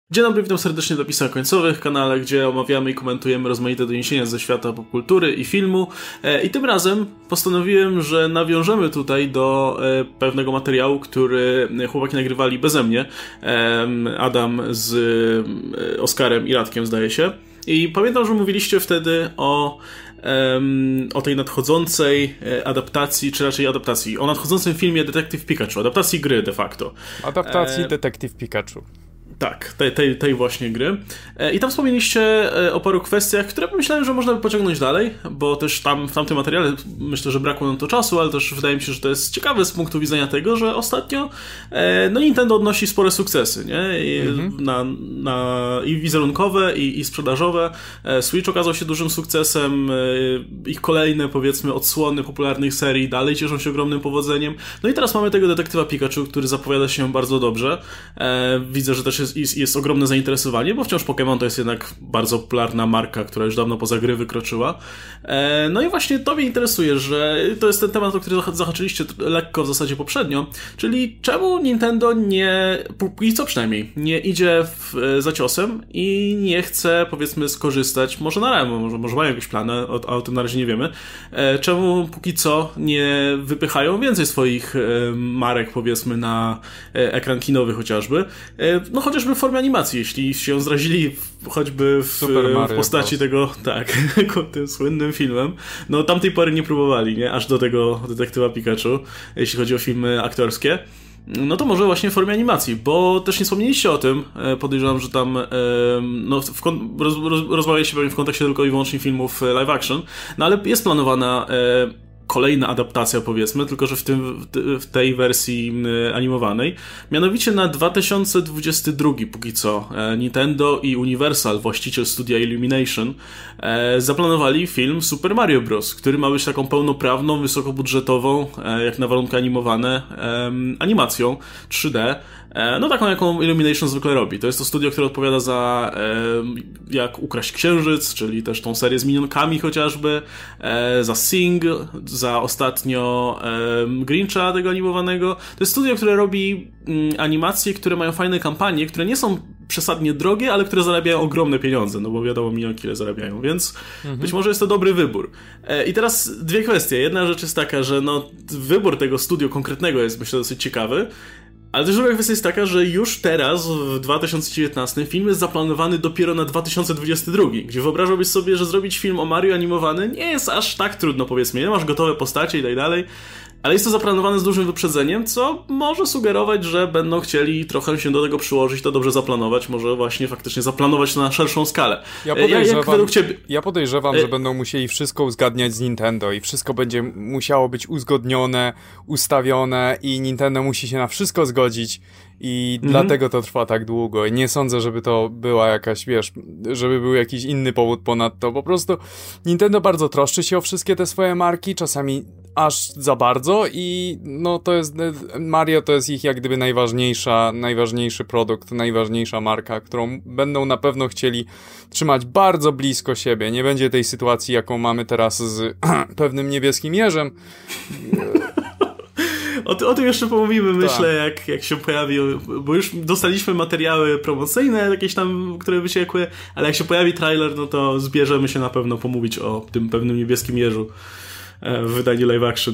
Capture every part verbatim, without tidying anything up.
Dzień dobry, witam serdecznie w napisach końcowych, kanale, gdzie omawiamy i komentujemy rozmaite doniesienia ze świata popkultury i filmu. I tym razem postanowiłem, że nawiążemy tutaj do pewnego materiału, który chłopaki nagrywali beze mnie. Adam z Oskarem i Radkiem, zdaje się. I pamiętam, że mówiliście wtedy o, um, o tej nadchodzącej adaptacji, czy raczej adaptacji, o nadchodzącym filmie Detective Pikachu, adaptacji gry de facto. Adaptacji e... Detective Pikachu. Tak, tej, tej, tej właśnie gry. I tam wspomnieliście o paru kwestiach, które pomyślałem, że można by pociągnąć dalej, bo też tam w tamtym materiale myślę, że brakło nam to czasu, ale też wydaje mi się, że to jest ciekawe z punktu widzenia tego, że ostatnio no Nintendo odnosi spore sukcesy, nie? I, mhm. na, na, i wizerunkowe, i, i sprzedażowe. Switch okazał się dużym sukcesem, ich kolejne, powiedzmy, odsłony popularnych serii dalej cieszą się ogromnym powodzeniem. No i teraz mamy tego detektywa Pikachu, który zapowiada się bardzo dobrze. Widzę, że też jest Jest, jest ogromne zainteresowanie, bo wciąż Pokémon to jest jednak bardzo popularna marka, która już dawno poza gry wykroczyła. E, no i właśnie to mnie interesuje, że to jest ten temat, o który zahaczyliście lekko w zasadzie poprzednio, czyli czemu Nintendo nie, póki co przynajmniej, nie idzie w, za ciosem i nie chce, powiedzmy, skorzystać, może na razie, może, może mają jakieś plany, a o tym na razie nie wiemy, e, czemu póki co nie wypychają więcej swoich e, marek, powiedzmy, na e, ekran kinowy chociażby. E, no chociaż Chociażby w formie animacji, jeśli się zrazili choćby w, w postaci tego, tak, tym słynnym filmem, no tamtej pory nie próbowali, nie? Aż do tego detektywa Pikachu, jeśli chodzi o filmy aktorskie. No to może właśnie w formie animacji, bo też nie wspomnieliście o tym, podejrzewam, że tam no, w kon- roz, roz, rozmawialiście pewnie w kontekście tylko i wyłącznie filmów live action, no ale jest planowana kolejna adaptacja, powiedzmy, tylko że w, tym, w tej wersji animowanej. Mianowicie na dwa tysiące dwudziesty drugi póki co Nintendo i Universal, właściciel studia Illumination, zaplanowali film Super Mario Bros., który ma być taką pełnoprawną, wysokobudżetową, jak na warunki animowane, animacją trzy D. No taką, jaką Illumination zwykle robi. To jest to studio, które odpowiada za e, jak ukraść księżyc, czyli też tą serię z minionkami chociażby, e, za Sing, za ostatnio e, Grincha tego animowanego. To jest studio, które robi mm, animacje, które mają fajne kampanie, które nie są przesadnie drogie, ale które zarabiają ogromne pieniądze, no bo wiadomo minionki ile zarabiają, więc mhm. być może jest to dobry wybór. E, I teraz dwie kwestie. Jedna rzecz jest taka, że no, wybór tego studio konkretnego jest, myślę, dosyć ciekawy. Ale też druga kwestia jest taka, że już teraz, w dwa tysiące dziewiętnastym, film jest zaplanowany dopiero na dwa tysiące dwudziesty drugi, gdzie wyobrażałbyś sobie, że zrobić film o Mario animowany nie jest aż tak trudno, powiedzmy. Nie masz gotowe postacie i tak dalej, ale jest to zaplanowane z dużym wyprzedzeniem, co może sugerować, że będą chcieli trochę się do tego przyłożyć, to dobrze zaplanować, może właśnie faktycznie zaplanować to na szerszą skalę. Ja podejrzewam, jak według ciebie... ja podejrzewam że będą musieli wszystko uzgadniać z Nintendo i wszystko będzie musiało być uzgodnione, ustawione i Nintendo musi się na wszystko zgodzić i mhm. dlatego to trwa tak długo i nie sądzę, żeby to była jakaś, wiesz, żeby był jakiś inny powód ponad to. Po prostu Nintendo bardzo troszczy się o wszystkie te swoje marki, czasami aż za bardzo i no to jest, Mario to jest ich jak gdyby najważniejsza, najważniejszy produkt, najważniejsza marka, którą będą na pewno chcieli trzymać bardzo blisko siebie. Nie będzie tej sytuacji, jaką mamy teraz z pewnym niebieskim jeżem. O, ty, o tym jeszcze pomówimy, myślę, jak, jak się pojawił, bo już dostaliśmy materiały promocyjne jakieś tam, które wyciekły, ale jak się pojawi trailer, no to zbierzemy się na pewno pomówić o tym pewnym niebieskim jeżu w wydaniu live action.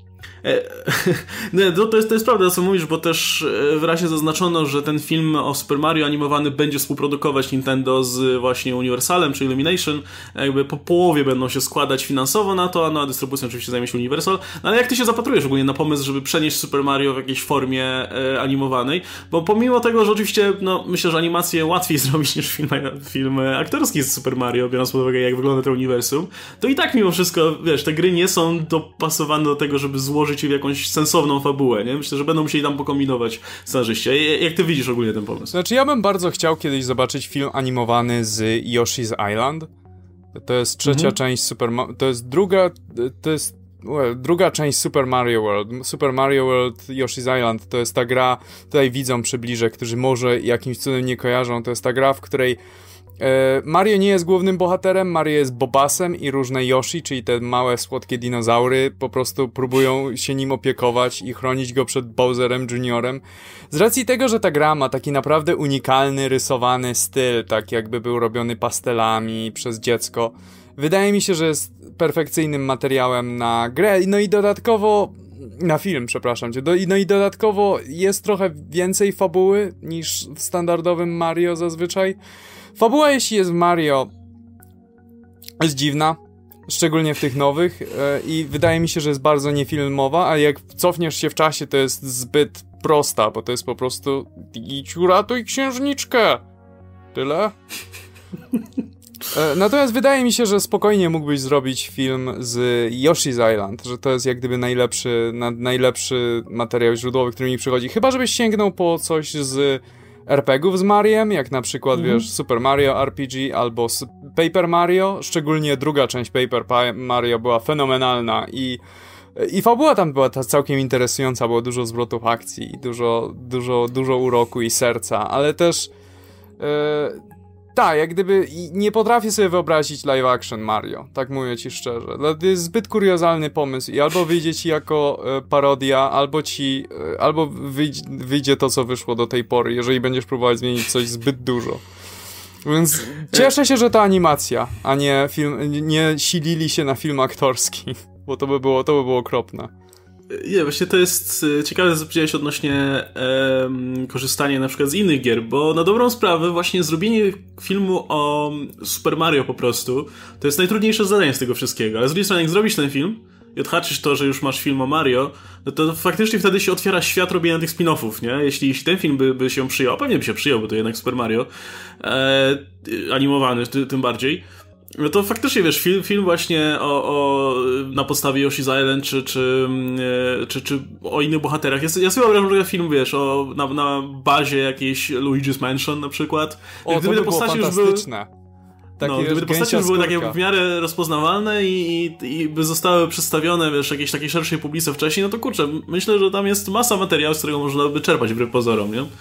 Nie, to, to, jest, to jest prawda, co mówisz, bo też wyraźnie zaznaczono, że ten film o Super Mario animowany będzie współprodukować Nintendo z właśnie Universalem, czy Illumination. Jakby po połowie będą się składać finansowo na to, a na dystrybucję oczywiście zajmie się Universal. No ale jak ty się zapatrujesz ogólnie na pomysł, żeby przenieść Super Mario w jakiejś formie e, animowanej? Bo pomimo tego, że oczywiście, no myślę, że animację łatwiej zrobić niż film, film aktorski z Super Mario, biorąc pod uwagę, jak wygląda to uniwersum, to i tak mimo wszystko, wiesz, te gry nie są dopasowane do tego, żeby złożyć w jakąś sensowną fabułę, nie? Myślę, że będą musieli tam pokombinować scenarzyści. Jak ty widzisz ogólnie ten pomysł? Znaczy, ja bym bardzo chciał kiedyś zobaczyć film animowany z Yoshi's Island. To jest trzecia mhm. część Super Mario... To jest druga... To jest well, druga część Super Mario World. Super Mario World Yoshi's Island to jest ta gra, tutaj widzom przybliżę, którzy może jakimś cudem nie kojarzą, to jest ta gra, w której Mario nie jest głównym bohaterem, Mario jest Bobasem i różne Yoshi, czyli te małe, słodkie dinozaury, po prostu próbują się nim opiekować i chronić go przed Bowserem juniorem. Z racji tego, że ta gra ma taki naprawdę unikalny, rysowany styl, tak jakby był robiony pastelami przez dziecko, wydaje mi się, że jest perfekcyjnym materiałem na grę. No i dodatkowo... Na film, przepraszam cię. Do, no i dodatkowo jest trochę więcej fabuły niż w standardowym Mario zazwyczaj. Fabuła, jeśli jest w Mario, jest dziwna, szczególnie w tych nowych, yy, i wydaje mi się, że jest bardzo niefilmowa, a jak cofniesz się w czasie, to jest zbyt prosta, bo to jest po prostu idź uratuj księżniczkę. Tyle. Natomiast wydaje mi się, że spokojnie mógłbyś zrobić film z Yoshi's Island, że to jest jak gdyby najlepszy, na, najlepszy materiał źródłowy, który mi przychodzi. Chyba żebyś sięgnął po coś z er pe gów z Mariem, jak na przykład, mm. wiesz, Super Mario er pe gie albo Paper Mario, szczególnie druga część Paper Mario była fenomenalna i i fabuła tam była ta całkiem interesująca, było dużo zwrotów akcji, dużo, dużo, dużo uroku i serca, ale też yy, tak, jak gdyby nie potrafię sobie wyobrazić live action Mario, tak mówię ci szczerze. To jest zbyt kuriozalny pomysł i albo wyjdzie ci jako e, parodia, albo ci, e, albo wyjdzie, wyjdzie to, co wyszło do tej pory, jeżeli będziesz próbować zmienić coś zbyt dużo. Więc cieszę się, że to animacja, a nie film, nie silili się na film aktorski, bo to by było, to by było okropne. Nie, właśnie to jest ciekawe, co powiedziałeś odnośnie e, korzystania na przykład z innych gier, bo na dobrą sprawę właśnie zrobienie filmu o Super Mario po prostu to jest najtrudniejsze zadanie z tego wszystkiego, ale z drugiej strony jak zrobisz ten film i odhaczysz to, że już masz film o Mario, no to faktycznie wtedy się otwiera świat robienia tych spin-offów, nie? Jeśli, jeśli ten film by, by się przyjął, a pewnie by się przyjął, bo to jednak Super Mario e, animowany ty, tym bardziej. No to faktycznie, wiesz, film, film właśnie o, o, na podstawie Yoshi's Island, czy, czy, czy, czy o innych bohaterach. Ja, ja sobie wyobrażam, że film, wiesz, o, na, na bazie jakiejś Luigi's Mansion na przykład. O, gdyby to by było fantastyczne. Takie, no, gdyby te postacie już były takie w miarę rozpoznawalne i, i, i by zostały przedstawione, wiesz, jakiejś takiej szerszej publice wcześniej, no to kurczę, myślę, że tam jest masa materiału, z którego można by czerpać wbrew pozorom, nie?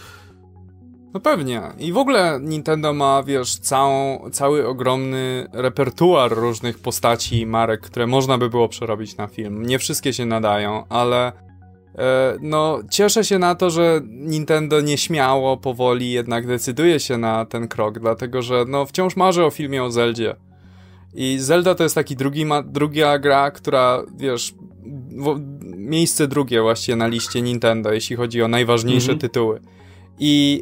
No pewnie. I w ogóle Nintendo ma, wiesz, całą, cały ogromny repertuar różnych postaci i marek, które można by było przerobić na film. Nie wszystkie się nadają, ale e, no cieszę się na to, że Nintendo nieśmiało, powoli jednak decyduje się na ten krok, dlatego że no wciąż marzę o filmie o Zeldzie. I Zelda to jest taki drugi ma, druga gra, która, wiesz, w, miejsce drugie właściwie na liście Nintendo, jeśli chodzi o najważniejsze mhm. tytuły. I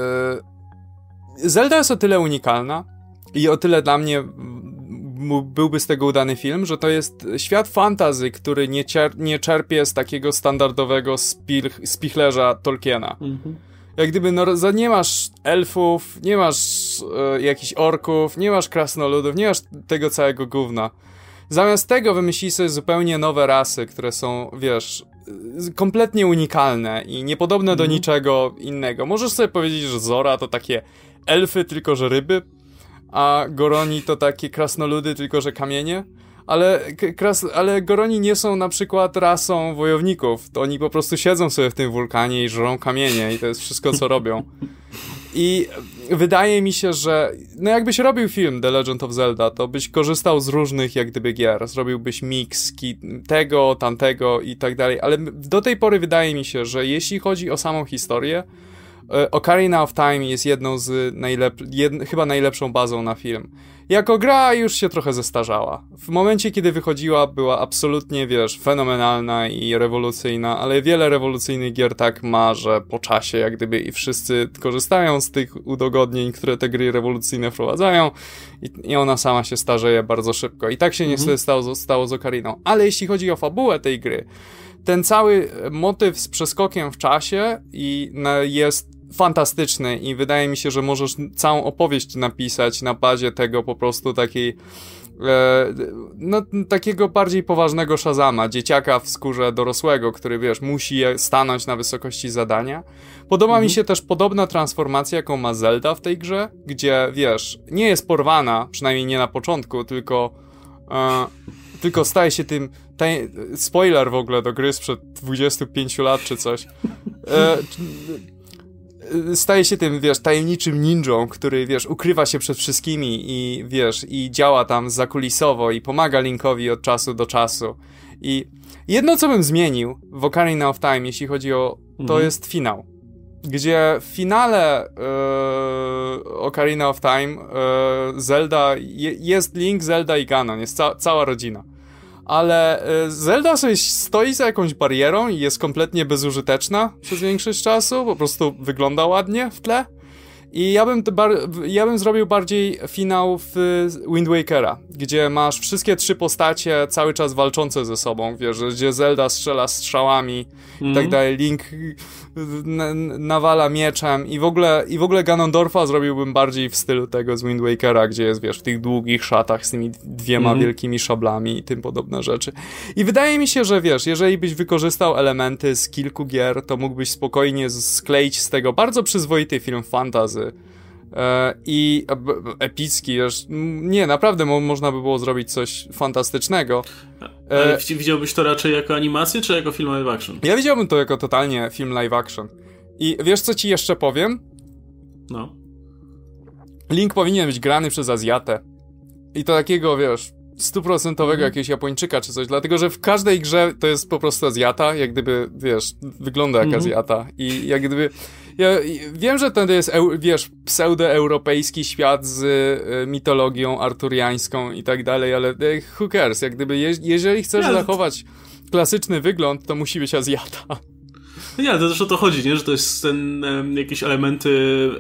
Zelda jest o tyle unikalna i o tyle dla mnie byłby z tego udany film, że to jest świat fantasy, który nie, cier- nie czerpie z takiego standardowego spil- spichlerza Tolkiena. Mhm. Jak gdyby no, nie masz elfów, nie masz e, jakichś orków, nie masz krasnoludów, nie masz tego całego gówna. Zamiast tego wymyślili sobie zupełnie nowe rasy, które są, wiesz, kompletnie unikalne i niepodobne mm. do niczego innego. Możesz sobie powiedzieć, że Zora to takie elfy, tylko że ryby, a Goroni to takie krasnoludy, tylko że kamienie. Ale, kras, ale Goroni nie są na przykład rasą wojowników. To oni po prostu siedzą sobie w tym wulkanie i żrą kamienie i to jest wszystko, co robią. I wydaje mi się, że no jakbyś robił film The Legend of Zelda, to byś korzystał z różnych jak gdyby gier. Zrobiłbyś mix tego, tamtego i tak dalej. Ale do tej pory wydaje mi się, że jeśli chodzi o samą historię, Ocarina of Time jest jedną z najlep- jed- chyba najlepszą bazą na film. Jako gra już się trochę zestarzała. W momencie, kiedy wychodziła, była absolutnie, wiesz, fenomenalna i rewolucyjna, ale wiele rewolucyjnych gier tak ma, że po czasie jak gdyby i wszyscy korzystają z tych udogodnień, które te gry rewolucyjne wprowadzają i, i ona sama się starzeje bardzo szybko. I tak się mhm. niestety stało, stało z Ocariną. Ale jeśli chodzi o fabułę tej gry, ten cały motyw z przeskokiem w czasie i na, jest fantastyczny i wydaje mi się, że możesz całą opowieść napisać na bazie tego po prostu takiej e, no takiego bardziej poważnego Shazama, dzieciaka w skórze dorosłego, który wiesz, musi stanąć na wysokości zadania. Podoba mhm. mi się też podobna transformacja, jaką ma Zelda w tej grze, gdzie wiesz, nie jest porwana, przynajmniej nie na początku, tylko e, tylko staje się tym taj, spoiler w ogóle do gry sprzed dwudziestu pięciu lat czy coś. E, staje się tym, wiesz, tajemniczym ninją, który, wiesz, ukrywa się przed wszystkimi i, wiesz, i działa tam zakulisowo i pomaga Linkowi od czasu do czasu. I jedno, co bym zmienił w Ocarina of Time, jeśli chodzi o... to mhm. jest finał. Gdzie w finale yy, Ocarina of Time yy, Zelda... Je, jest Link, Zelda i Ganon. Jest ca- cała rodzina. Ale yy, Zelda sobie stoi za jakąś barierą i jest kompletnie bezużyteczna przez większość czasu. Po prostu wygląda ładnie w tle. I ja bym, bar- ja bym zrobił bardziej finał w Wind Wakera, gdzie masz wszystkie trzy postacie cały czas walczące ze sobą, wiesz, gdzie Zelda strzela strzałami mm. i tak dalej, Link n- nawala mieczem i w ogóle i w ogóle Ganondorfa zrobiłbym bardziej w stylu tego z Wind Wakera, gdzie jest, wiesz, w tych długich szatach z tymi dwiema mm. wielkimi szablami i tym podobne rzeczy. I wydaje mi się, że wiesz, jeżeli byś wykorzystał elementy z kilku gier, to mógłbyś spokojnie skleić z tego bardzo przyzwoity film fantasy. I epicki, nie, naprawdę mo- można by było zrobić coś fantastycznego. Ale widziałbyś to raczej jako animację, czy jako film live action? Ja widziałbym to jako totalnie film live action. I wiesz, co ci jeszcze powiem? No. Link powinien być grany przez Azjatę. I to takiego, wiesz, stuprocentowego mm. jakiegoś Japończyka czy coś, dlatego, że w każdej grze to jest po prostu Azjata, jak gdyby, wiesz, wygląda jak mm. Azjata. I jak gdyby... Ja wiem, że to jest, wiesz, pseudoeuropejski świat z y, mitologią arturiańską i tak dalej, ale y, who cares? Jak gdyby, je, jeżeli chcesz ja, zachować klasyczny wygląd, to musi być Azjata. No nie, ale to też o to chodzi, nie? Że to jest ten um, jakieś elementy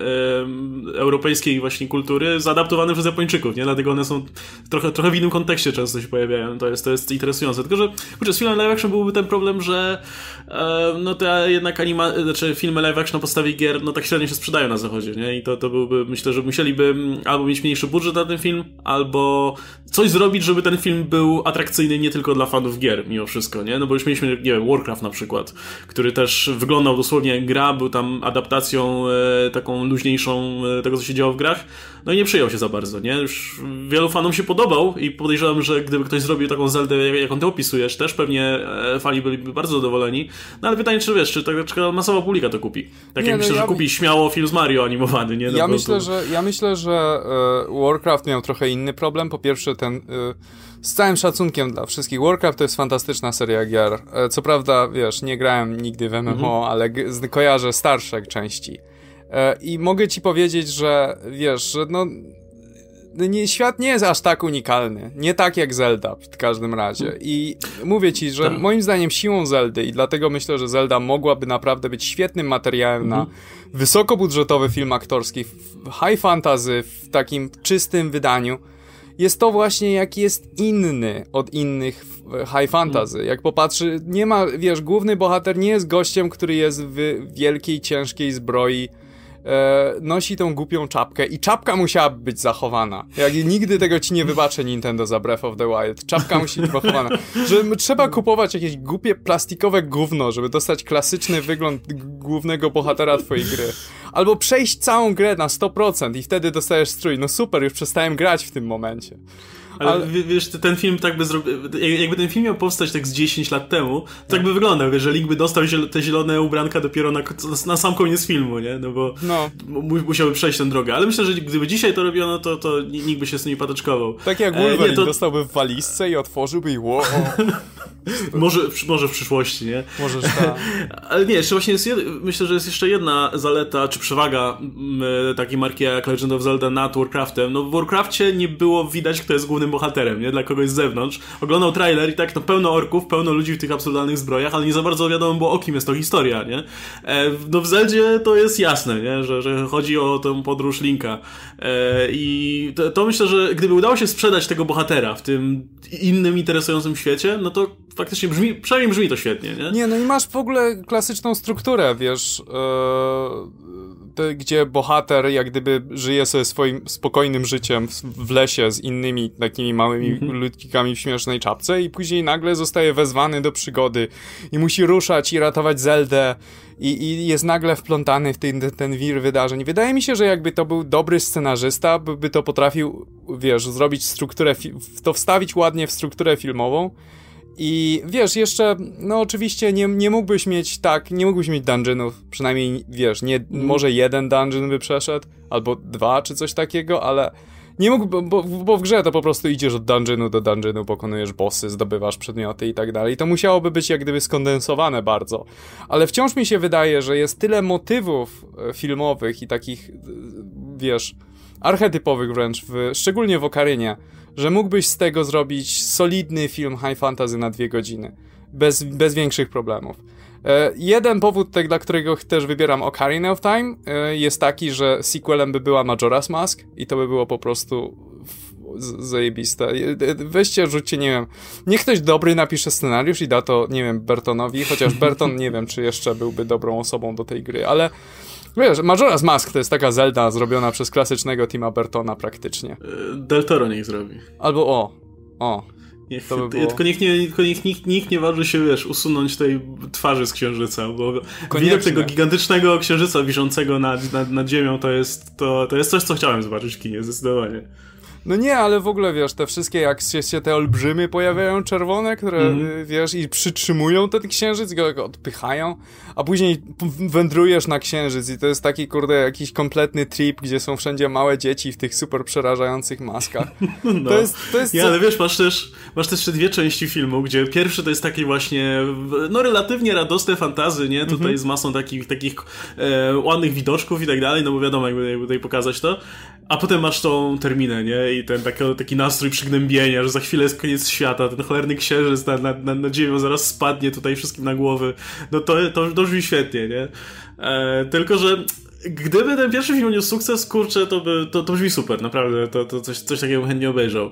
um, europejskiej właśnie kultury zaadaptowane przez Japończyków, nie? Dlatego one są trochę, trochę w innym kontekście często się pojawiają. To jest, to jest interesujące. Tylko, że kurczę, z filmem live action byłby ten problem, że um, no to jednak anima- znaczy filmy live action na podstawie gier, no tak średnio się sprzedają na zachodzie, nie? I to, to byłby, myślę, że musieliby albo mieć mniejszy budżet na ten film, albo coś zrobić, żeby ten film był atrakcyjny nie tylko dla fanów gier, mimo wszystko, nie? No bo już mieliśmy, nie wiem, Warcraft na przykład, który też wyglądał dosłownie jak gra, był tam adaptacją e, taką luźniejszą e, tego, co się działo w grach, no i nie przyjął się za bardzo, nie? Już wielu fanom się podobał i podejrzewam, że gdyby ktoś zrobił taką Zeldę, jaką ty opisujesz, też pewnie e, fani byliby bardzo zadowoleni, no ale pytanie, czy wiesz, czy taka masowa publika to kupi? Tak nie, jak no myślę, ja... że kupi śmiało film z Mario animowany, nie? No ja, myślę, to... że, ja myślę, że e, Warcraft miał trochę inny problem. Po pierwsze, ten e, z całym szacunkiem dla wszystkich, Warcraft to jest fantastyczna seria gier. E, co prawda, wiesz, nie grałem nigdy w M M O, mm-hmm. ale g- kojarzę starsze części. E, I mogę ci powiedzieć, że wiesz, że no nie, świat nie jest aż tak unikalny. Nie tak jak Zelda w każdym razie. I mówię ci, że tak. moim zdaniem siłą Zeldy i dlatego myślę, że Zelda mogłaby naprawdę być świetnym materiałem mm-hmm. na wysokobudżetowy film aktorski, w high fantasy, w takim czystym wydaniu. Jest to właśnie jak jest inny od innych high fantasy. Jak popatrzy, nie ma, wiesz, główny bohater nie jest gościem, który jest w wielkiej, ciężkiej zbroi, e, nosi tą głupią czapkę i czapka musiałaby być zachowana. Jak nigdy tego ci nie wybaczę Nintendo za Breath of the Wild. Czapka musi być zachowana. Że trzeba kupować jakieś głupie plastikowe gówno, żeby dostać klasyczny wygląd głównego bohatera twojej gry. Albo przejść całą grę na sto procent i wtedy dostajesz strój. No super, już przestałem grać w tym momencie. Ale, ale wiesz, ten film tak by zrobił, jakby ten film miał powstać tak z dziesięć lat temu, to tak by wyglądał, wiesz, że Link by dostał te zielone ubranka dopiero na, na sam koniec filmu, nie? No bo no. musiałby przejść tę drogę. Ale myślę, że gdyby dzisiaj to robiono, to, to nikt by się z nimi patyczkował. Tak jak Wolverine e, nie, to... dostałby w walizce i otworzyłby i wow. może, może w przyszłości, nie? Możesz tak. Ale nie, jeszcze właśnie jest jed... myślę, że jest jeszcze jedna zaleta, czy przewaga m, takiej marki jak Legend of Zelda nad Warcraftem. No w Warcrafcie nie było widać, kto jest głównym bohaterem, nie? Dla kogoś z zewnątrz. Oglądał trailer i tak, no pełno orków, pełno ludzi w tych absurdalnych zbrojach, ale nie za bardzo wiadomo było, o kim jest to historia, nie? E, no w Zeldzie to jest jasne, nie? Że, że chodzi o tę podróż Linka. E, I to, to myślę, że gdyby udało się sprzedać tego bohatera w tym innym, interesującym świecie, no to faktycznie brzmi, przynajmniej brzmi to świetnie, nie? Nie, no i masz w ogóle klasyczną strukturę, wiesz, yy, te, gdzie bohater jak gdyby żyje sobie swoim spokojnym życiem w, w lesie z innymi takimi małymi mm-hmm. ludzikami w śmiesznej czapce i później nagle zostaje wezwany do przygody i musi ruszać i ratować Zeldę i, i jest nagle wplątany w ten, ten wir wydarzeń. Wydaje mi się, że jakby to był dobry scenarzysta, by, by to potrafił, wiesz, zrobić strukturę, fi- to wstawić ładnie w strukturę filmową I wiesz, jeszcze, no oczywiście nie, nie mógłbyś mieć tak, nie mógłbyś mieć dungeonów, przynajmniej, wiesz, nie, mm. może jeden dungeon by przeszedł, albo dwa, czy coś takiego, ale nie mógłby, bo, bo w grze to po prostu idziesz od dungeonu do dungeonu, pokonujesz bossy, zdobywasz przedmioty i tak dalej. To musiałoby być jak gdyby skondensowane bardzo. Ale wciąż mi się wydaje, że jest tyle motywów filmowych i takich, wiesz, archetypowych wręcz, w, szczególnie w Okarynie, że mógłbyś z tego zrobić solidny film high fantasy na dwie godziny. Bez, bez większych problemów. E, jeden powód, tak, dla którego też wybieram Ocarina of Time, e, jest taki, że sequelem by była Majora's Mask i to by było po prostu z- zajebiste. E, weźcie, rzućcie, nie wiem, niech ktoś dobry napisze scenariusz i da to, nie wiem, Bertonowi, chociaż Berton nie wiem, czy jeszcze byłby dobrą osobą do tej gry, ale wiesz, Majora's Mask to jest taka Zelda zrobiona przez klasycznego Tima Burtona praktycznie. Del Toro niech zrobi. Albo o, o. Niech, to by było... Tylko niech, nie, tylko niech nikt, nikt nie waży się, wiesz, usunąć tej twarzy z księżyca, bo Koniecznie. Widok tego gigantycznego księżyca wiszącego nad, nad, nad ziemią to jest, to, to jest coś, co chciałem zobaczyć w kinie, zdecydowanie. No nie, ale w ogóle, wiesz, te wszystkie, jak się, się te olbrzymy pojawiają czerwone, które, mm. wiesz, i przytrzymują ten księżyc, go, go odpychają, a później wędrujesz na księżyc i to jest taki, kurde, jakiś kompletny trip, gdzie są wszędzie małe dzieci w tych super przerażających maskach. No. To jest, to jest ja, co... ale wiesz, masz też, masz też te dwie części filmu, gdzie pierwszy to jest taki właśnie, no relatywnie radosne fantazy, nie? Tutaj mm-hmm. z masą takich, takich e, ładnych widoczków i tak dalej, no bo wiadomo, jakby, jakby tutaj pokazać to. A potem masz tą terminę, nie? I ten taki, taki nastrój przygnębienia, że za chwilę jest koniec świata, ten cholerny księżyc nad, nad, nad, nad ziemią zaraz spadnie tutaj wszystkim na głowy. No to, to, to brzmi świetnie, nie? E, tylko, że gdyby ten pierwszy film niósł sukces, kurczę, to, by, to, to brzmi super, naprawdę. To, to coś, coś takiego chętnie obejrzał.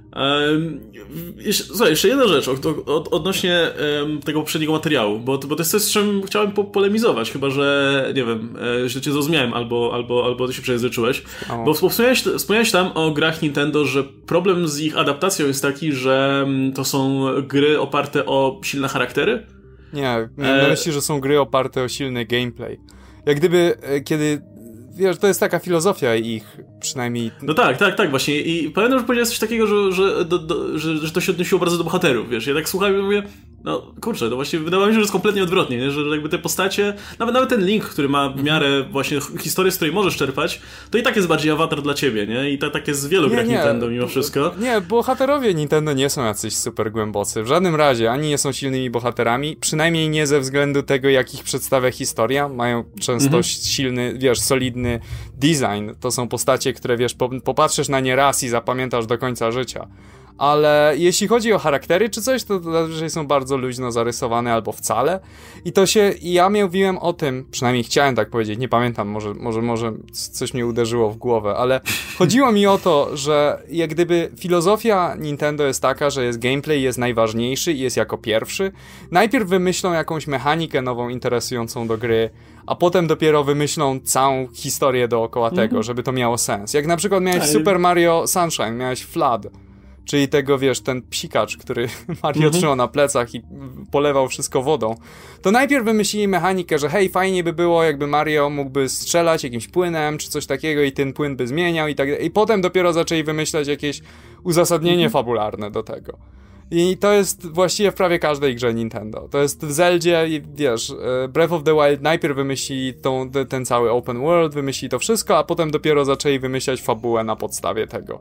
Um, jeszcze, słuchaj, jeszcze jedna rzecz od, od, odnośnie um, tego poprzedniego materiału, bo, bo to jest coś, z czym chciałem po, polemizować, chyba że, nie wiem, e, źle cię zrozumiałem, albo, albo, albo ty się przejęzyczyłeś, oh. bo wspomniałeś, wspomniałeś tam o grach Nintendo, że problem z ich adaptacją jest taki, że to są gry oparte o silne charaktery? Nie, miałem na myśli, że są gry oparte o silny gameplay. Jak gdyby, kiedy... Wiesz, to jest taka filozofia ich, przynajmniej... No tak, tak, tak, właśnie. I pamiętam, że powiedziałeś coś takiego, że, że, do, do, że, że to się odnosiło bardzo do bohaterów, wiesz. Ja tak słuchałem i mówię, no kurczę, to właśnie wydawało mi się, że jest kompletnie odwrotnie, nie? Że jakby te postacie, nawet, nawet ten Link, który ma w miarę właśnie historię, z której możesz czerpać, to i tak jest bardziej awatar dla ciebie, nie? I to, tak jest z wielu grach Nintendo mimo wszystko. Nie, bohaterowie Nintendo nie są jacyś super głębocy. W żadnym razie, ani nie są silnymi bohaterami, przynajmniej nie ze względu tego, jak ich przedstawia historia. Mają często mhm. silny, wiesz, solidny design. To są postacie, które, wiesz, popatrzysz na nie raz i zapamiętasz do końca życia. Ale jeśli chodzi o charaktery czy coś, to zazwyczaj są bardzo luźno zarysowane albo wcale. I to się, i ja mówiłem o tym, przynajmniej chciałem tak powiedzieć, nie pamiętam, może, może, może coś mnie uderzyło w głowę, ale chodziło mi o to, że jak gdyby filozofia Nintendo jest taka, że jest gameplay, jest najważniejszy i jest jako pierwszy. Najpierw wymyślą jakąś mechanikę nową, interesującą do gry, a potem dopiero wymyślą całą historię dookoła tego, mm-hmm. żeby to miało sens. Jak na przykład miałeś Ale... Super Mario Sunshine, miałeś Flood, czyli tego, wiesz, ten psikacz, który Mario mm-hmm. trzymał na plecach i polewał wszystko wodą, to najpierw wymyślili mechanikę, że hej, fajnie by było, jakby Mario mógłby strzelać jakimś płynem, czy coś takiego i ten płyn by zmieniał i tak dalej. I potem dopiero zaczęli wymyślać jakieś uzasadnienie mm-hmm. fabularne do tego. I to jest właściwie w prawie każdej grze Nintendo. To jest w Zeldzie, wiesz, Breath of the Wild najpierw wymyślili tą, ten cały open world, wymyślili to wszystko, a potem dopiero zaczęli wymyślać fabułę na podstawie tego.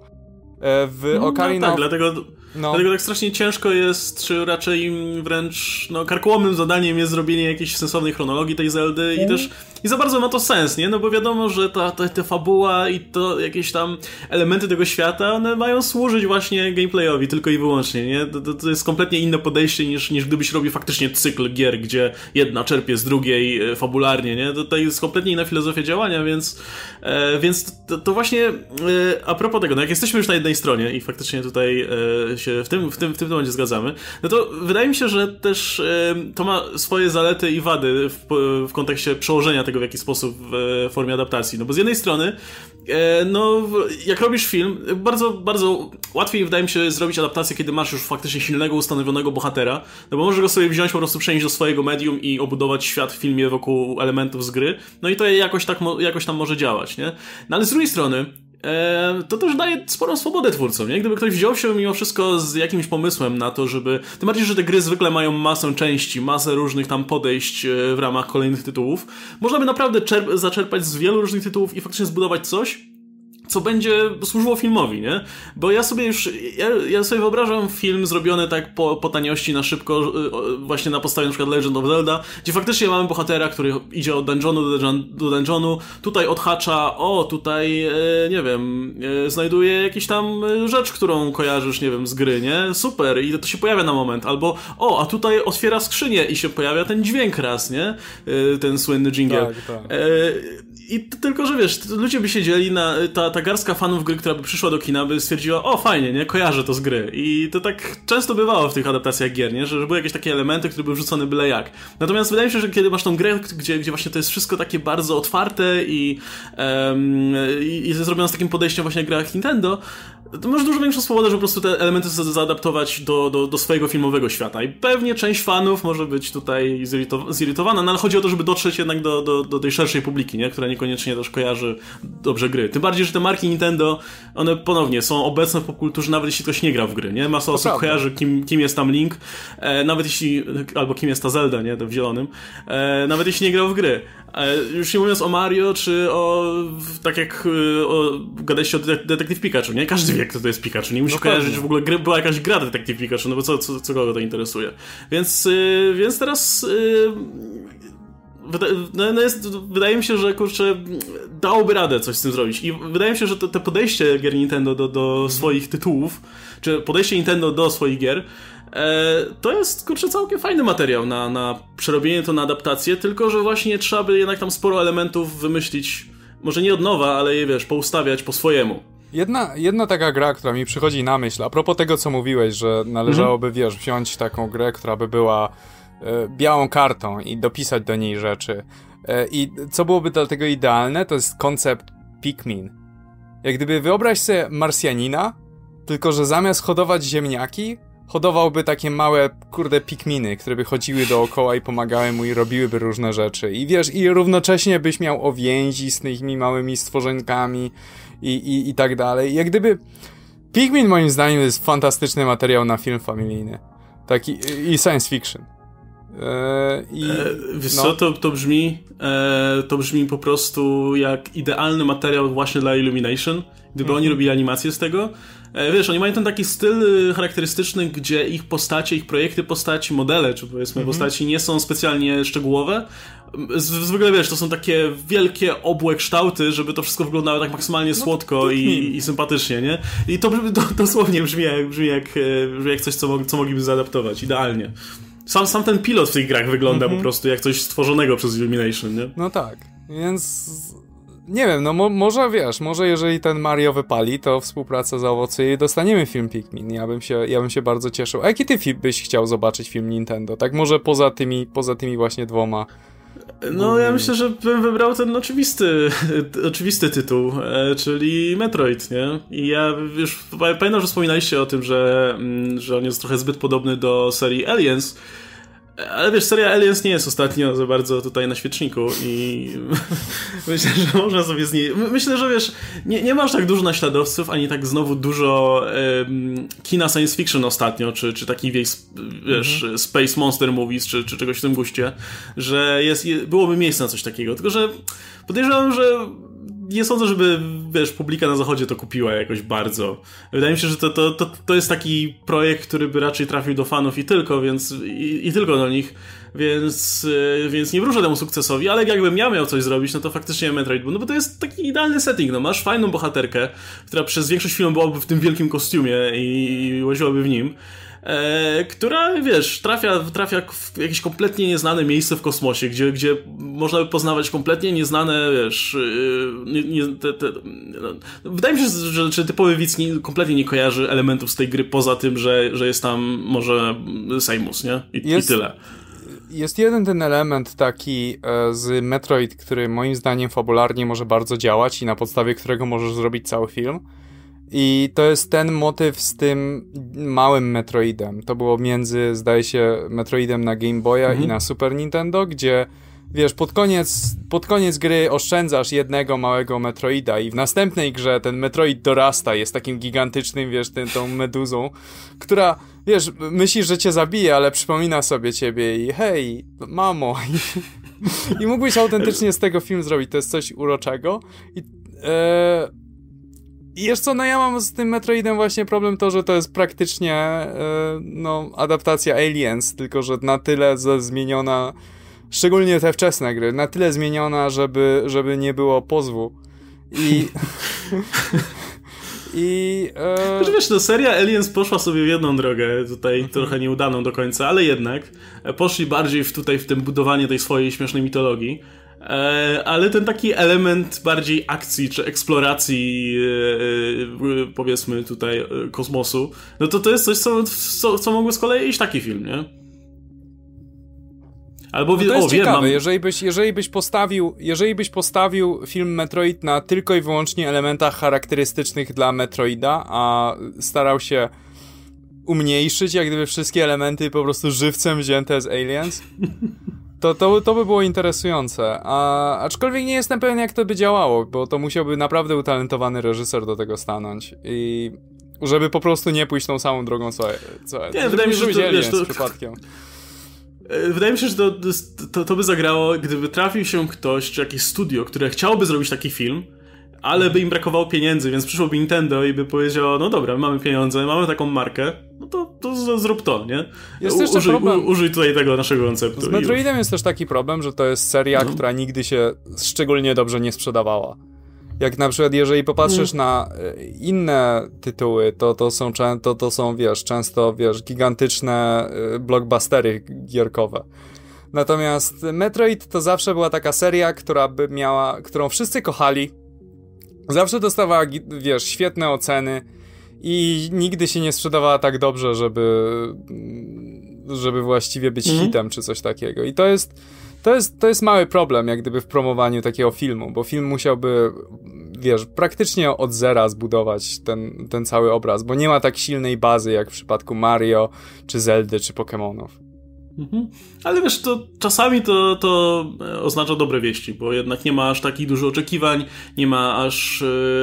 W Ocarina... No tak, dlatego, no. dlatego tak strasznie ciężko jest, czy raczej wręcz no, karkołomnym zadaniem jest zrobienie jakiejś sensownej chronologii tej Zeldy mm. i też i za bardzo ma to sens, nie? No bo wiadomo, że ta, ta, ta fabuła i to jakieś tam elementy tego świata, one mają służyć właśnie gameplayowi tylko i wyłącznie, nie? To, to jest kompletnie inne podejście niż, niż gdybyś robił faktycznie cykl gier, gdzie jedna czerpie z drugiej fabularnie, nie? To, to jest kompletnie inna filozofia działania, więc, e, więc to, to właśnie e, a propos tego, no jak jesteśmy już na jednej stronie i faktycznie tutaj e, się w tym, w tym, w tym momencie zgadzamy, no to wydaje mi się, że też e, to ma swoje zalety i wady w, w kontekście przełożenia tego w jakiś sposób w formie adaptacji. No bo z jednej strony e, no jak robisz film, bardzo, bardzo łatwiej wydaje mi się zrobić adaptację, kiedy masz już faktycznie silnego, ustanowionego bohatera, no bo możesz go sobie wziąć, po prostu przenieść do swojego medium i obudować świat w filmie wokół elementów z gry, no i to jakoś, tak, jakoś tam może działać, nie? No ale z drugiej strony e, to też daje sporą swobodę twórcom, nie? Gdyby ktoś wziął się mimo wszystko z jakimś pomysłem na to, żeby... Tym bardziej, że te gry zwykle mają masę części, masę różnych tam podejść w ramach kolejnych tytułów. Można by naprawdę czerp- zaczerpać z wielu różnych tytułów i faktycznie zbudować coś, co będzie służyło filmowi, nie? Bo ja sobie już, ja, ja sobie wyobrażam film zrobiony tak po, po taniości, na szybko, właśnie na podstawie na przykład Legend of Zelda, gdzie faktycznie mamy bohatera, który idzie od dungeonu do, dungeon, do dungeonu, tutaj odhacza, o, tutaj, e, nie wiem, e, znajduje jakiś tam rzecz, którą kojarzysz, nie wiem, z gry, nie? Super, i to się pojawia na moment, albo, o, a tutaj otwiera skrzynię i się pojawia ten dźwięk raz, nie? E, ten słynny dżingiel. Tak, tak. E, I t- tylko, że wiesz, ludzie by siedzieli na, ta, ta garstka fanów gry, która by przyszła do kina, by stwierdziła, o fajnie, nie, kojarzę to z gry. I to tak często bywało w tych adaptacjach gier, nie, że, że były jakieś takie elementy, które były wrzucone byle jak. Natomiast wydaje mi się, że kiedy masz tą grę, gdzie, gdzie właśnie to jest wszystko takie bardzo otwarte i, um, i, i zrobione z takim podejściem właśnie jak grach Nintendo, to masz dużo większą swobodę, żeby po prostu te elementy za- zaadaptować do, do, do swojego filmowego świata. I pewnie część fanów może być tutaj ziryto- zirytowana, no ale chodzi o to, żeby dotrzeć jednak do, do, do tej szerszej publiki, nie? Która niekoniecznie też kojarzy dobrze gry. Tym bardziej, że te marki Nintendo, one ponownie są obecne w popkulturze, nawet jeśli ktoś nie gra w gry, nie? Masa osób prawda. kojarzy, kim, kim jest tam Link, e, nawet jeśli, albo kim jest ta Zelda, nie? To w zielonym, e, nawet jeśli nie grał w gry. E, już nie mówiąc o Mario, czy o, tak jak o, gadaliście o de- Detective Pikachu, nie? Każdy wie, kto to jest Pikachu. Nie musi No kojarzyć, pewnie. że w ogóle gry, była jakaś gra Detective Pikachu, no bo co, co, co kogo to interesuje. Więc, yy, więc teraz... Yy, wyda- no, no jest, wydaje mi się, że kurczę, dałoby radę coś z tym zrobić. I wydaje mi się, że to, to podejście gier Nintendo do, do mhm. swoich tytułów, czy podejście Nintendo do swoich gier, E, to jest, kurczę, całkiem fajny materiał na, na przerobienie to na adaptację, tylko że właśnie trzeba by jednak tam sporo elementów wymyślić, może nie od nowa, ale je, wiesz, poustawiać po swojemu. Jedna, jedna taka gra, która mi przychodzi na myśl, a propos tego, co mówiłeś, że należałoby, wiesz, wziąć taką grę, która by była e, białą kartą i dopisać do niej rzeczy. E, I co byłoby dla tego idealne, to jest koncept Pikmin. Jak gdyby wyobraź sobie Marsjanina, tylko że zamiast hodować ziemniaki, hodowałby takie małe, kurde, pikminy, które by chodziły dookoła i pomagały mu i robiłyby różne rzeczy. I wiesz, i równocześnie byś miał owięzi z tymi małymi stworzonkami i, i, i tak dalej. Jak gdyby... Pikmin moim zdaniem jest fantastyczny materiał na film familijny. Taki i science fiction. Eee, i, e, wiesz no. co, to, to brzmi e, to brzmi po prostu jak idealny materiał właśnie dla Illumination. Gdyby mm-hmm. oni robili animację z tego. E, wiesz, oni mają ten taki styl charakterystyczny, gdzie ich postacie, ich projekty postaci, modele, czy powiedzmy mm-hmm. postaci nie są specjalnie szczegółowe. Z, zwykle, wiesz, to są takie wielkie, obłe kształty, żeby to wszystko wyglądało tak maksymalnie no, słodko i, i sympatycznie, nie? I to, to dosłownie brzmi jak, brzmi jak, brzmi jak coś, co, co mogliby zaadaptować, idealnie. Sam, sam ten pilot w tych grach wygląda mm-hmm. po prostu jak coś stworzonego przez Illumination, nie? No tak, więc... Nie wiem, no mo- może wiesz, może jeżeli ten Mario wypali, to współpraca zaowocuje i dostaniemy film Pikmin. Ja bym się, ja bym się bardzo cieszył. A jaki ty fi- byś chciał zobaczyć film Nintendo? Tak może poza tymi, poza tymi właśnie dwoma? No ja myślę, że bym wybrał ten oczywisty, oczywisty tytuł, e, czyli Metroid, nie? I ja już pamiętam, że wspominaliście o tym, że, że on jest trochę zbyt podobny do serii Aliens. Ale wiesz, seria Aliens nie jest ostatnio za bardzo tutaj na świeczniku i myślę, że można sobie z niej... Myślę, że wiesz, nie, nie masz tak dużo naśladowców, ani tak znowu dużo um, kina science fiction ostatnio, czy, czy takich, wiesz, mm-hmm. space monster movies, czy, czy czegoś w tym guście, że jest, byłoby miejsce na coś takiego. Tylko, że podejrzewam, że nie sądzę, żeby, wiesz, publika na zachodzie to kupiła jakoś bardzo. Wydaje mi się, że to, to, to, to jest taki projekt, który by raczej trafił do fanów i tylko, więc i, i tylko do nich, więc, więc nie wróżę temu sukcesowi, ale jakbym ja miał coś zrobić, no to faktycznie Metroid był, no bo to jest taki idealny setting, no masz fajną bohaterkę, która przez większość filmu byłaby w tym wielkim kostiumie i, i łaziłaby w nim, E, która, wiesz, trafia, trafia w jakieś kompletnie nieznane miejsce w kosmosie, gdzie, gdzie można by poznawać kompletnie nieznane, wiesz, nie, nie, te, te, no, wydaje mi się, że, że typowy widz nie, kompletnie nie kojarzy elementów z tej gry, poza tym, że, że jest tam może Samus, nie? I, jest, i tyle. Jest jeden ten element taki e, z Metroid, który moim zdaniem fabularnie może bardzo działać i na podstawie którego możesz zrobić cały film. I to jest ten motyw z tym małym Metroidem. To było między, zdaje się, Metroidem na Game Boya mhm. i na Super Nintendo, gdzie wiesz, pod koniec, pod koniec gry oszczędzasz jednego małego Metroida i w następnej grze ten Metroid dorasta, jest takim gigantycznym, wiesz, ten, tą meduzą, która, wiesz, myślisz, że cię zabije, ale przypomina sobie ciebie i hej, mamo. I, i mógłbyś autentycznie z tego film zrobić, to jest coś uroczego. I e, I jeszcze co, no ja mam z tym Metroidem właśnie problem to, że to jest praktycznie e, no, adaptacja Aliens, tylko że na tyle zmieniona, szczególnie te wczesne gry, na tyle zmieniona, żeby, żeby nie było pozwu. I... I... E... Znaczy, wiesz, no seria Aliens poszła sobie w jedną drogę, tutaj mhm. trochę nieudaną do końca, ale jednak poszli bardziej w, tutaj w tym budowanie tej swojej śmiesznej mitologii. E, ale ten taki element bardziej akcji czy eksploracji e, e, powiedzmy tutaj e, kosmosu, no to to jest coś, co, co, co mógłby z kolei iść taki film, nie? Albo no to jest o, ciekawe, wiem, mam... jeżeli, byś, jeżeli, byś postawił, jeżeli byś postawił film Metroid na tylko i wyłącznie elementach charakterystycznych dla Metroida, a starał się umniejszyć jak gdyby wszystkie elementy po prostu żywcem wzięte z Aliens, to, to, to by było interesujące. A, aczkolwiek nie jestem pewien, jak to by działało, bo to musiałby naprawdę utalentowany reżyser do tego stanąć i żeby po prostu nie pójść tą samą drogą co... co nie, wydaje mi się, że to, wiesz, to... przypadkiem. Wydaje mi się, że to, to, to by zagrało, gdyby trafił się ktoś, czy jakieś studio, które chciałoby zrobić taki film, ale by im brakowało pieniędzy, więc przyszłoby Nintendo i by powiedziało, no dobra, mamy pieniądze, mamy taką markę, no to, to zrób to, nie? Jest jeszcze użyj, problem. U, użyj tutaj tego naszego konceptu. Z Metroidem jest też taki problem, że to jest seria, no. która nigdy się szczególnie dobrze nie sprzedawała. Jak na przykład, jeżeli popatrzysz mm. na inne tytuły, to, to, są, to, to są, wiesz, często, wiesz, gigantyczne blockbustery gierkowe. Natomiast Metroid to zawsze była taka seria, która by miała, którą wszyscy kochali, zawsze dostawała, wiesz, świetne oceny i nigdy się nie sprzedawała tak dobrze, żeby, żeby właściwie być mm. hitem czy coś takiego. I to jest, to jest, to jest mały problem, jak gdyby w promowaniu takiego filmu, bo film musiałby, wiesz, praktycznie od zera zbudować ten, ten cały obraz, bo nie ma tak silnej bazy jak w przypadku Mario, czy Zeldy, czy Pokémonów. Mhm. Ale wiesz, to czasami to, to oznacza dobre wieści, bo jednak nie ma aż takich dużo oczekiwań, nie ma aż...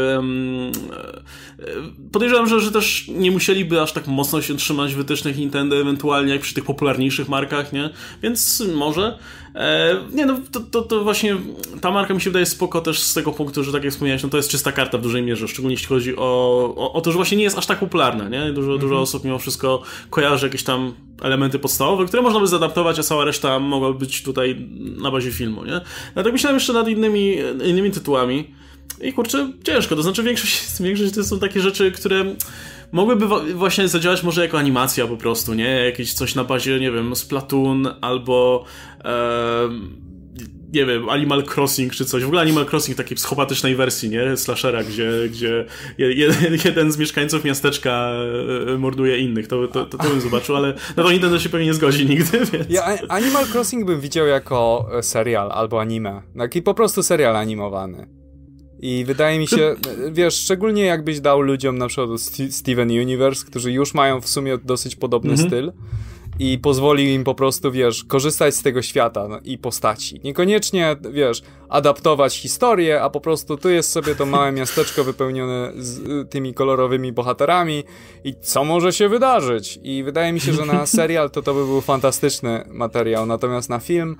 Yy, yy, podejrzewam, że, że też nie musieliby aż tak mocno się trzymać wytycznych Nintendo, ewentualnie jak przy tych popularniejszych markach, nie? Więc może... E, nie no, to, to, to właśnie ta marka mi się wydaje spoko też z tego punktu, że tak jak wspomniałeś, no to jest czysta karta w dużej mierze, szczególnie jeśli chodzi o, o, o to, że właśnie nie jest aż tak popularna, nie? Dużo, mm-hmm. dużo osób mimo wszystko kojarzy jakieś tam elementy podstawowe, które można by zaadaptować, a cała reszta mogłaby być tutaj na bazie filmu, nie? Dlatego myślałem jeszcze nad innymi, innymi tytułami i kurczę, ciężko, to znaczy większość, większość to są takie rzeczy, które mogłyby właśnie zadziałać może jako animacja po prostu, nie? Jakieś coś na bazie, nie wiem, Splatoon albo e, nie wiem, Animal Crossing czy coś. W ogóle Animal Crossing w takiej psychopatycznej wersji, nie? Slashera, gdzie, gdzie jeden, jeden z mieszkańców miasteczka morduje innych. To, to, to, to bym zobaczył, ale na to Nintendo się pewnie nie zgodzi nigdy, więc... Ja Animal Crossing bym widział jako serial albo anime. Taki po prostu serial animowany. I wydaje mi się, wiesz, szczególnie jakbyś dał ludziom na przykład Steven Universe, którzy już mają w sumie dosyć podobny mhm. styl i pozwolił im po prostu, wiesz, korzystać z tego świata no, i postaci. Niekoniecznie, wiesz, adaptować historię, a po prostu tu jest sobie to małe miasteczko wypełnione z tymi kolorowymi bohaterami i co może się wydarzyć? I wydaje mi się, że na serial to to by był fantastyczny materiał, natomiast na film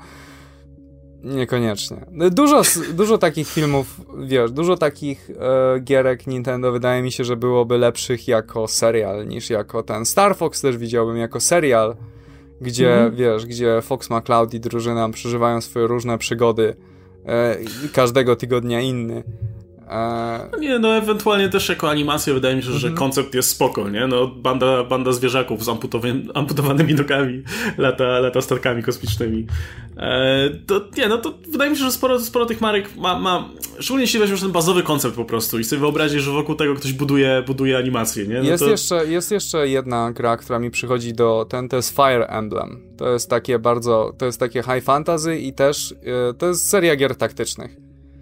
niekoniecznie. Dużo, dużo takich filmów, wiesz, dużo takich e, gierek Nintendo wydaje mi się, że byłoby lepszych jako serial niż jako ten. Star Fox też widziałbym jako serial, gdzie, mm. wiesz, gdzie Fox McCloud i drużyna przeżywają swoje różne przygody e, każdego tygodnia inny. No nie, no ewentualnie też jako animacja wydaje mi się, że mm-hmm. koncept jest spoko, nie? No banda, banda zwierzaków z amputowanymi, amputowanymi nogami lata, lata statkami kosmicznymi. E, to nie, no to wydaje mi się, że sporo, sporo tych marek ma, ma, szczególnie jeśli weźmiesz ten bazowy koncept po prostu i sobie wyobrazisz, że wokół tego ktoś buduje, buduje animację, nie? No jest, to... jeszcze, jest jeszcze jedna gra, która mi przychodzi do, ten to jest Fire Emblem. To jest takie bardzo, to jest takie high fantasy i też e, to jest seria gier taktycznych.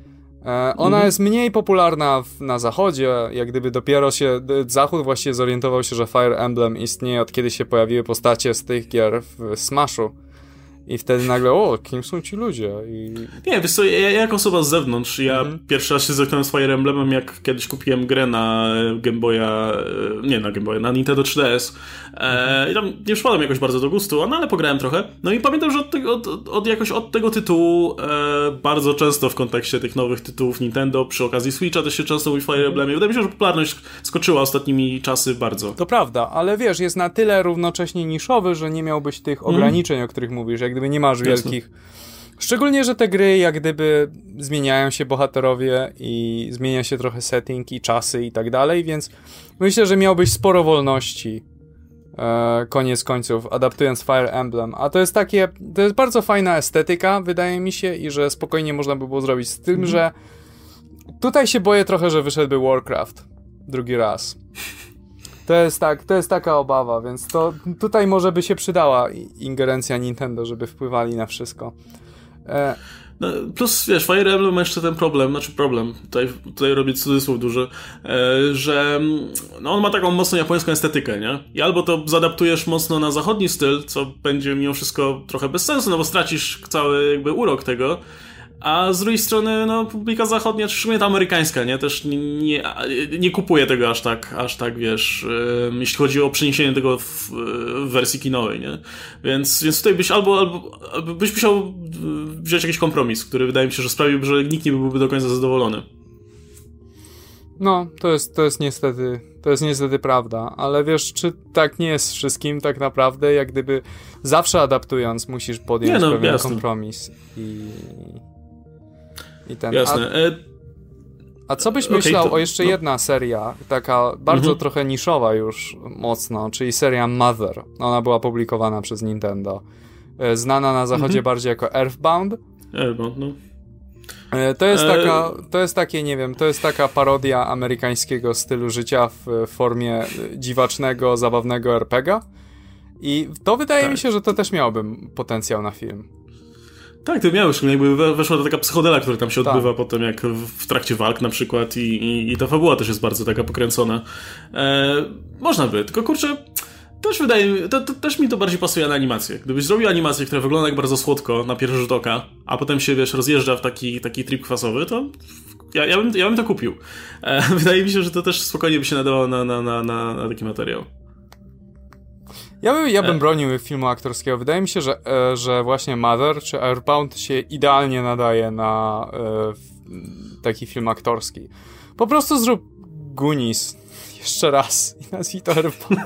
Ona mhm. jest mniej popularna w, na zachodzie, jak gdyby dopiero się zachód właściwie zorientował się, że Fire Emblem istnieje od kiedy się pojawiły postacie z tych gier w Smashu I wtedy nagle, o, kim są ci ludzie? I... Nie, wiesz co, ja, ja jako osoba z zewnątrz, ja mhm. pierwszy raz się zetknąłem z Fire Emblemem, jak kiedyś kupiłem grę na Game Boya, nie na Game Boya, na Nintendo trzy D S. E, I tam nie przypadam jakoś bardzo do gustu, no ale pograłem trochę. No i pamiętam, że od, tego, od, od jakoś od tego tytułu e, bardzo często w kontekście tych nowych tytułów Nintendo, przy okazji Switcha też się często mówi Fire Emblemie. Wydaje mi się, że popularność skoczyła ostatnimi czasy bardzo. To prawda, ale wiesz, jest na tyle równocześnie niszowy, że nie miałbyś tych mm. ograniczeń, o których mówisz, jak gdyby nie masz wielkich... Szczególnie, że te gry jak gdyby zmieniają się bohaterowie i zmienia się trochę setting i czasy i tak dalej, więc myślę, że miałbyś sporo wolności e, koniec końców, adaptując Fire Emblem, a to jest takie, to jest bardzo fajna estetyka, wydaje mi się, i że spokojnie można by było zrobić z tym, mm. że tutaj się boję trochę, że wyszedłby Warcraft drugi raz. To jest tak, to jest taka obawa, więc to tutaj może by się przydała ingerencja Nintendo, żeby wpływali na wszystko. E... No, plus, wiesz, Fire Emblem ma jeszcze ten problem, znaczy problem, tutaj, tutaj robię cudzysłów duży, e, że no, on ma taką mocno japońską estetykę, nie? I albo to zadaptujesz mocno na zachodni styl, co będzie mimo wszystko trochę bez sensu, no bo stracisz cały jakby urok tego, a z drugiej strony, no, publika zachodnia, czy szczególnie ta amerykańska, nie, też nie, nie, nie kupuje tego aż tak, aż tak, wiesz, yy, jeśli chodzi o przeniesienie tego w, w wersji kinowej, nie, więc, więc tutaj byś albo, albo, albo byś musiał wziąć jakiś kompromis, który wydaje mi się, że sprawiłby, że nikt nie byłby do końca zadowolony. No, to jest, to jest niestety, to jest niestety prawda, ale wiesz, czy tak nie jest z wszystkim tak naprawdę, jak gdyby zawsze adaptując musisz podjąć nie, no, pewien jasne. kompromis i... I ten, Jasne. A, a co byś myślał okay, to, o jeszcze no. jedna seria, taka bardzo mhm. trochę niszowa już mocno, czyli seria Mother. Ona była publikowana przez Nintendo. Znana na zachodzie mhm. bardziej jako Earthbound. Earthbound, no. To jest taka, to jest takie, nie wiem, to jest taka parodia amerykańskiego stylu życia w formie dziwacznego, zabawnego er pe gie. I to wydaje tak. mi się, że to też miałoby potencjał na film. Tak, to miało już, jakby weszła to taka psychodela, która tam się tak. odbywa potem jak w trakcie walk na przykład i, i, i ta fabuła też jest bardzo taka pokręcona. E, można by, tylko kurczę, też wydaje mi, to, to, też mi to bardziej pasuje na animację. Gdybyś zrobił animację, która wygląda jak bardzo słodko na pierwszy rzut oka, a potem się, wiesz, rozjeżdża w taki, taki trip kwasowy, to ja, ja, bym, ja bym to kupił. E, wydaje mi się, że to też spokojnie by się nadawało na, na, na, na, na taki materiał. Ja bym, ja bym bronił filmu aktorskiego. Wydaje mi się, że, e, że właśnie Mother czy Earthbound się idealnie nadaje na e, taki film aktorski. Po prostu zrób Goonies jeszcze raz i nazwij to Earthbound.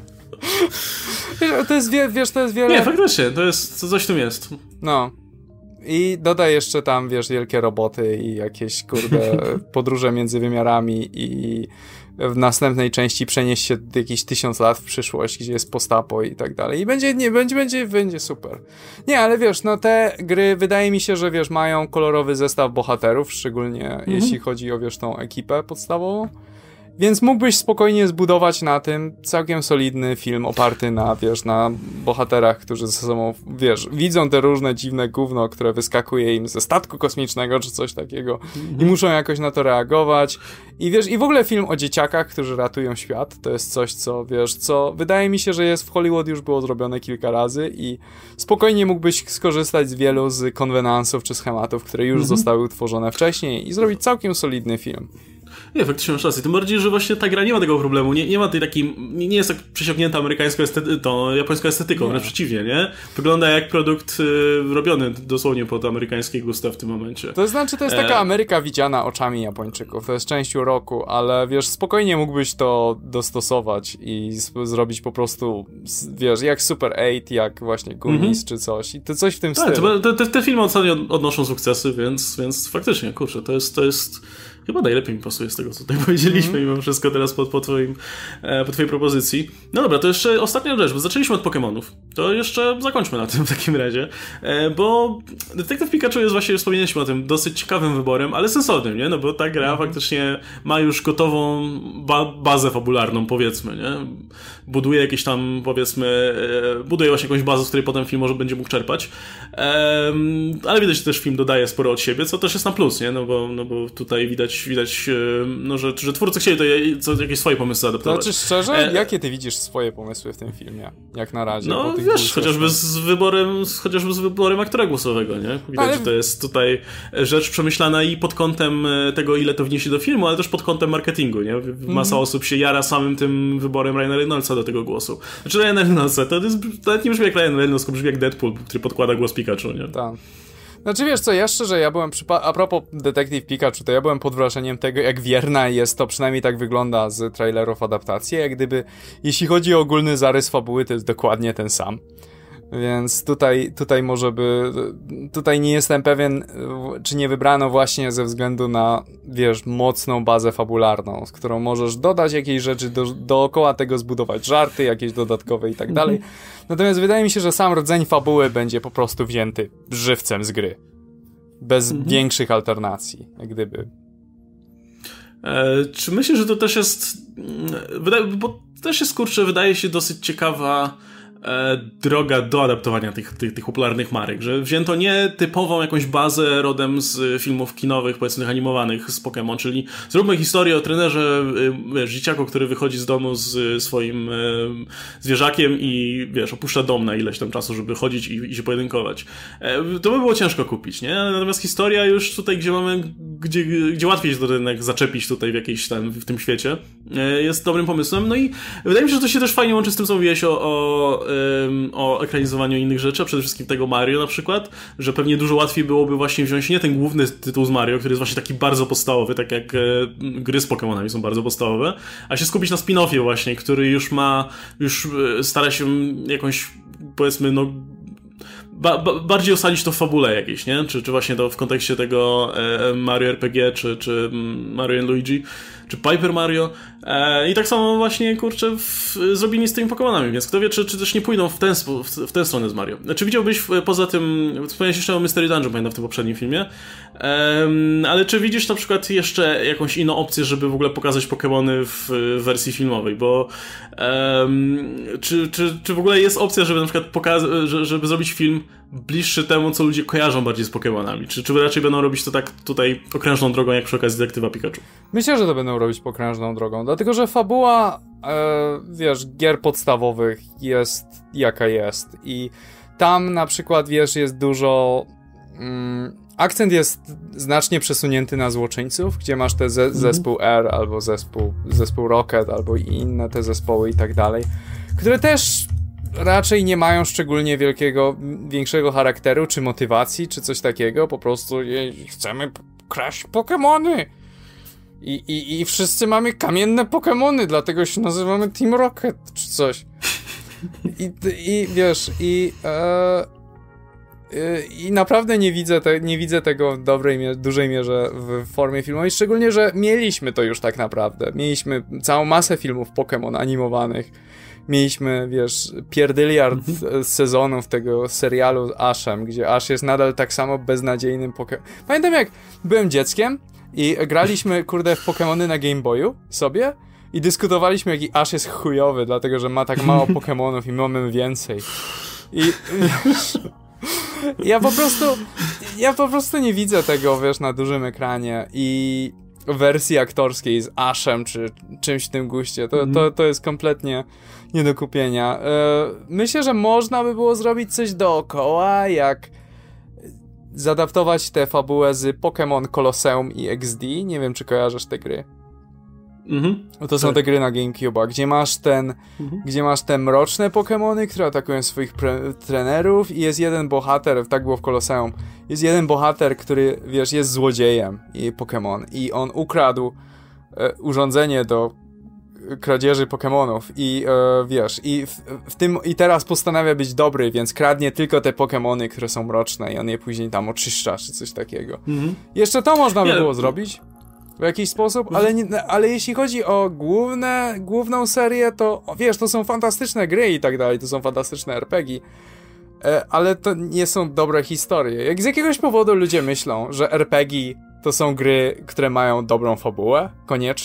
wiesz, to jest, wie, wiesz, to jest wiele... Nie, faktycznie, to jest, coś w tym jest. No. I dodaj jeszcze tam, wiesz, wielkie roboty i jakieś, kurde, podróże między wymiarami i w następnej części przenieść się jakieś tysiąc lat w przyszłość, gdzie jest postapo i tak dalej. I będzie, nie, będzie, będzie, będzie super. Nie, ale wiesz, no te gry, wydaje mi się, że wiesz, mają kolorowy zestaw bohaterów, szczególnie mhm. jeśli chodzi o, wiesz, tą ekipę podstawową. Więc mógłbyś spokojnie zbudować na tym całkiem solidny film oparty na, wiesz, na bohaterach, którzy ze sobą, wiesz, widzą te różne dziwne gówno, które wyskakuje im ze statku kosmicznego czy coś takiego mm-hmm. i muszą jakoś na to reagować. I wiesz, i w ogóle film o dzieciakach, którzy ratują świat, to jest coś, co, wiesz, co wydaje mi się, że jest w Hollywood już było zrobione kilka razy i spokojnie mógłbyś skorzystać z wielu z konwenansów czy schematów, które już mm-hmm. zostały utworzone wcześniej i zrobić całkiem solidny film. Nie, faktycznie masz rację. Tym bardziej, że właśnie ta gra nie ma tego problemu. Nie, nie ma tej takiej, nie, nie jest tak przesiąknięta amerykańską estetyką, tą japońską estetyką, wręcz przeciwnie, nie? Wygląda jak produkt y, robiony dosłownie pod amerykańskie gusta w tym momencie. To znaczy, to jest taka e... Ameryka widziana oczami Japończyków. To jest część uroku, ale wiesz, spokojnie mógłbyś to dostosować i z- zrobić po prostu, wiesz, jak Super osiem, jak właśnie Goonies mm-hmm. czy coś. I to coś w tym tak, stylu. Te, te, te filmy ostatnio odnoszą sukcesy, więc, więc faktycznie, kurczę, to jest, to jest chyba najlepiej mi pasuje z tego, co tutaj powiedzieliśmy mm. mimo wszystko teraz po, po, twoim, e, po twojej propozycji. No dobra, to jeszcze ostatnia rzecz, bo zaczęliśmy od Pokemonów. To jeszcze zakończmy na tym w takim razie, e, bo Detective Pikachu jest właśnie, wspomnieliśmy o tym, dosyć ciekawym wyborem, ale sensownym, nie? No bo ta gra mm. faktycznie ma już gotową ba- bazę fabularną, powiedzmy, nie? Buduje jakieś tam, powiedzmy, e, buduje właśnie jakąś bazę, z której potem film może będzie mógł czerpać. E, ale widać, że też film dodaje sporo od siebie, co też jest na plus, nie? No bo, no bo tutaj widać widać, widać no, że, że twórcy chcieli to co, jakieś swoje pomysły adaptować. To znaczy szczerze, e... jakie ty widzisz swoje pomysły w tym filmie? Jak na razie? No wiesz, chociażby z wyborem chociażby z wyborem aktora głosowego, nie? Widać, ale... że to jest tutaj rzecz przemyślana i pod kątem tego, ile to wniesie do filmu, ale też pod kątem marketingu, nie? Masa mm. osób się jara samym tym wyborem Ryana Reynoldsa do tego głosu. Znaczy Ryana Reynoldsa, to, jest, to nawet nie brzmi jak Ryan Reynolds, tylko brzmi jak Deadpool, który podkłada głos Pikachu, nie? Tak. Znaczy wiesz co, ja szczerze, ja byłem, przypa- a propos Detective Pikachu, to ja byłem pod wrażeniem tego, jak wierna jest to, przynajmniej tak wygląda z trailerów adaptacji, jak gdyby, jeśli chodzi o ogólny zarys fabuły, to jest dokładnie ten sam. Więc tutaj, tutaj może by, tutaj nie jestem pewien, czy nie wybrano właśnie ze względu na, wiesz, mocną bazę fabularną, z którą możesz dodać jakieś rzeczy, do, dookoła tego zbudować żarty, jakieś dodatkowe i tak dalej. Mhm. Natomiast wydaje mi się, że sam rdzeń fabuły będzie po prostu wzięty żywcem z gry. Bez mhm. większych alternacji, jak gdyby. E, czy myślę, że to też jest, wydaje, bo to też jest, kurczę, wydaje się dosyć ciekawa droga do adaptowania tych, tych, tych popularnych marek, że wzięto nie typową jakąś bazę rodem z filmów kinowych, powiedzmy animowanych z Pokémon, czyli zróbmy historię o trenerze, wiesz, dzieciaku, który wychodzi z domu z swoim zwierzakiem i, wiesz, opuszcza dom na ileś tam czasu, żeby chodzić i, i się pojedynkować. To by było ciężko kupić, nie? Natomiast historia już tutaj, gdzie mamy, gdzie, gdzie łatwiej jest to jednak zaczepić tutaj w jakiejś tam, w tym świecie, jest dobrym pomysłem. No i wydaje mi się, że to się też fajnie łączy z tym, co mówiłeś o, o o ekranizowaniu innych rzeczy, a przede wszystkim tego Mario na przykład, że pewnie dużo łatwiej byłoby właśnie wziąć nie ten główny tytuł z Mario, który jest właśnie taki bardzo podstawowy, tak jak gry z Pokémonami są bardzo podstawowe, a się skupić na spin-offie właśnie, który już ma, już stara się jakąś, powiedzmy, no Ba- ba- bardziej osadzić to w fabule jakieś, nie? Czy, czy właśnie to w kontekście tego e, Mario R P G, czy, czy Mario and Luigi, czy Paper Mario. E, I tak samo właśnie, kurczę, w, zrobili z tymi Pokémonami, więc kto wie, czy, czy też nie pójdą w, ten, w, w tę stronę z Mario. Czy widziałbyś poza tym, wspomniałeś jeszcze o Mystery Dungeon, pamiętam, w tym poprzednim filmie, e, ale czy widzisz na przykład jeszcze jakąś inną opcję, żeby w ogóle pokazać Pokémony w, w wersji filmowej, bo e, czy, czy, czy w ogóle jest opcja, żeby na przykład pokazać, żeby zrobić film bliższy temu, co ludzie kojarzą bardziej z Pokémonami? Czy, czy raczej będą robić to tak tutaj okrężną drogą, jak przy okazji Detektywa Pikachu? Myślę, że to będą robić pokrężną drogą, dlatego że fabuła, e, wiesz, gier podstawowych jest jaka jest i tam na przykład, wiesz, jest dużo... Mm, akcent jest znacznie przesunięty na złoczyńców, gdzie masz te ze- zespół R, albo zespół, zespół Rocket, albo i inne te zespoły i tak dalej, które też raczej nie mają szczególnie wielkiego, większego charakteru, czy motywacji, czy coś takiego, po prostu je, chcemy kraść Pokemony. I, i, I wszyscy mamy kamienne Pokemony, dlatego się nazywamy Team Rocket, czy coś. I, i wiesz, i, e, i naprawdę nie widzę, te, nie widzę tego w dobrej, mierze, dużej mierze w formie filmowej, szczególnie, że mieliśmy to już tak naprawdę. Mieliśmy całą masę filmów Pokémon animowanych. Mieliśmy, wiesz, pierdyliard mm-hmm. sezonów tego serialu z Ashem, gdzie Ash jest nadal tak samo beznadziejnym Pokémon. Pamiętam, jak byłem dzieckiem i graliśmy, kurde, w Pokémony na Game Boyu sobie i dyskutowaliśmy, jaki Ash jest chujowy, dlatego, że ma tak mało Pokémonów i my mamy więcej. I wiesz, ja po prostu ja po prostu nie widzę tego, wiesz, na dużym ekranie i wersji aktorskiej z Ashem czy czymś w tym guście. To, mm. to, to jest kompletnie nie do kupienia. Myślę, że można by było zrobić coś dookoła, jak zadaptować tę fabułę z Pokémon Colosseum i X D. Nie wiem, czy kojarzysz te gry. Mhm. To są tak. Te gry na GameCube'a, gdzie masz ten, mhm. gdzie masz te mroczne Pokemony, które atakują swoich pre- trenerów i jest jeden bohater, tak było w Colosseum, jest jeden bohater, który, wiesz, jest złodziejem i Pokemon i on ukradł e, urządzenie do kradzieży Pokemonów i e, wiesz, i w, w tym i teraz postanawia być dobry, więc kradnie tylko te Pokemony, które są mroczne i on je później tam oczyszcza, czy coś takiego. Mhm. Jeszcze to można by było zrobić w jakiś sposób, ale, nie, ale jeśli chodzi o główne, główną serię, to wiesz, to są fantastyczne gry i tak dalej, to są fantastyczne er pe gie, e, ale to nie są dobre historie. Jak z jakiegoś powodu ludzie myślą, że er pe gie to są gry, które mają dobrą fabułę, koniecznie,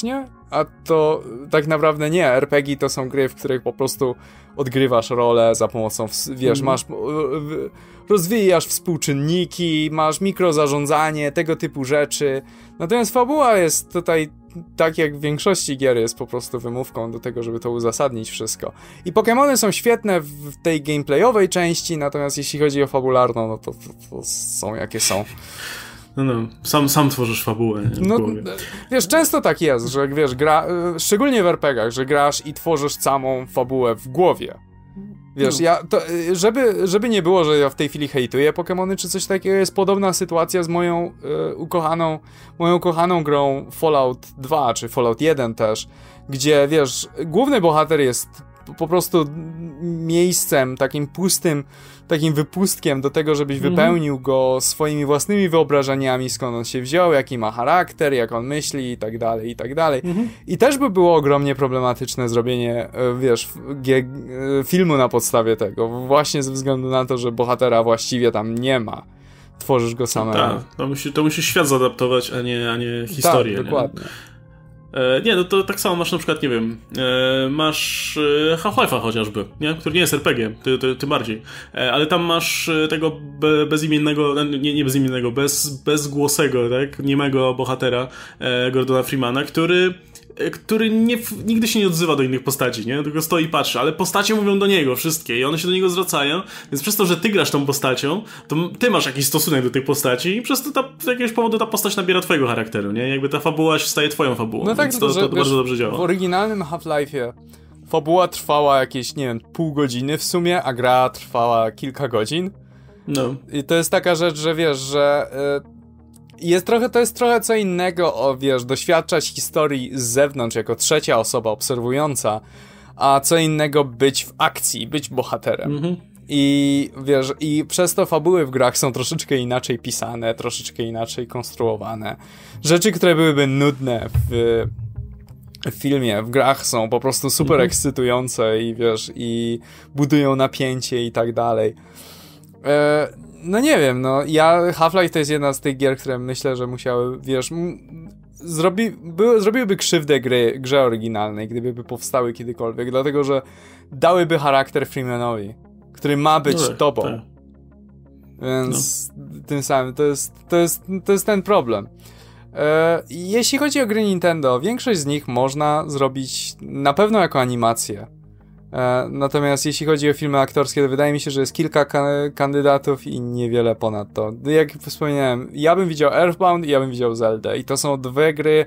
a to tak naprawdę nie. R P G to są gry, w których po prostu odgrywasz rolę za pomocą, wiesz, mm. masz, rozwijasz współczynniki, masz mikrozarządzanie, tego typu rzeczy. Natomiast fabuła jest tutaj, tak jak w większości gier, jest po prostu wymówką do tego, żeby to uzasadnić wszystko. I Pokémony są świetne w tej gameplayowej części, natomiast jeśli chodzi o fabularną, no to, to, to są jakie są. No, no, sam, sam tworzysz fabułę. Nie? No, wiesz, często tak jest, że wiesz, gra, szczególnie w er pe gach, że grasz i tworzysz samą fabułę w głowie. Wiesz, no. ja, to, żeby, żeby nie było, że ja w tej chwili hejtuję Pokémony czy coś takiego, jest podobna sytuacja z moją y, ukochaną, moją ukochaną grą Fallout dwa, czy Fallout jeden też, gdzie, wiesz, główny bohater jest po prostu miejscem, takim pustym, takim wypustkiem do tego, żebyś mm. wypełnił go swoimi własnymi wyobrażeniami, skąd on się wziął, jaki ma charakter, jak on myśli i tak dalej, i tak dalej. Mm-hmm. I też by było ogromnie problematyczne zrobienie, wiesz, g- filmu na podstawie tego, właśnie ze względu na to, że bohatera właściwie tam nie ma. Tworzysz go samemu. Tak, to musi, to musi świat zaadaptować, a nie, a nie historię. Tak, dokładnie. Nie? Nie, no to tak samo masz na przykład, nie wiem, masz Half-Life'a chociażby, nie? Który nie jest er pe gie, ty, ty, ty bardziej, ale tam masz tego be, bezimiennego, nie, nie bezimiennego, bez, bezgłosego, tak, niemego bohatera Gordona Freemana, który który nie, nigdy się nie odzywa do innych postaci, nie? Tylko stoi i patrzy, ale postacie mówią do niego wszystkie i one się do niego zwracają, więc przez to, że ty grasz tą postacią, to ty masz jakiś stosunek do tej postaci i przez to ta, z jakiegoś powodu ta postać nabiera twojego charakteru, nie? Jakby ta fabuła się staje twoją fabułą, no tak, więc to, że, to, to wiesz, bardzo dobrze działa. W oryginalnym Half-Life'ie fabuła trwała jakieś, nie wiem, pół godziny w sumie, a gra trwała kilka godzin. No. I to jest taka rzecz, że wiesz, że... Yy, Jest trochę, to jest trochę co innego, o, wiesz, doświadczać historii z zewnątrz jako trzecia osoba obserwująca, a co innego być w akcji, być bohaterem. Mm-hmm. I wiesz, i przez to fabuły w grach są troszeczkę inaczej pisane, troszeczkę inaczej konstruowane. Rzeczy, które byłyby nudne w, w filmie, w grach są po prostu super mm-hmm. ekscytujące i wiesz, i budują napięcie i tak dalej. E, No nie wiem, no ja Half-Life to jest jedna z tych gier, które myślę, że musiały, wiesz, m- zrobi, by, zrobiłyby krzywdę gry, grze oryginalnej, gdyby powstały kiedykolwiek, dlatego, że dałyby charakter Freemanowi, który ma być no tak, tobą. Tak. Więc no. tym samym to jest, to jest, to jest ten problem. E, jeśli chodzi o gry Nintendo, większość z nich można zrobić na pewno jako animację. E, natomiast jeśli chodzi o filmy aktorskie, to wydaje mi się, że jest kilka ka- kandydatów i niewiele ponad to. Jak wspomniałem, ja bym widział Earthbound i ja bym widział Zeldę. I to są dwie gry,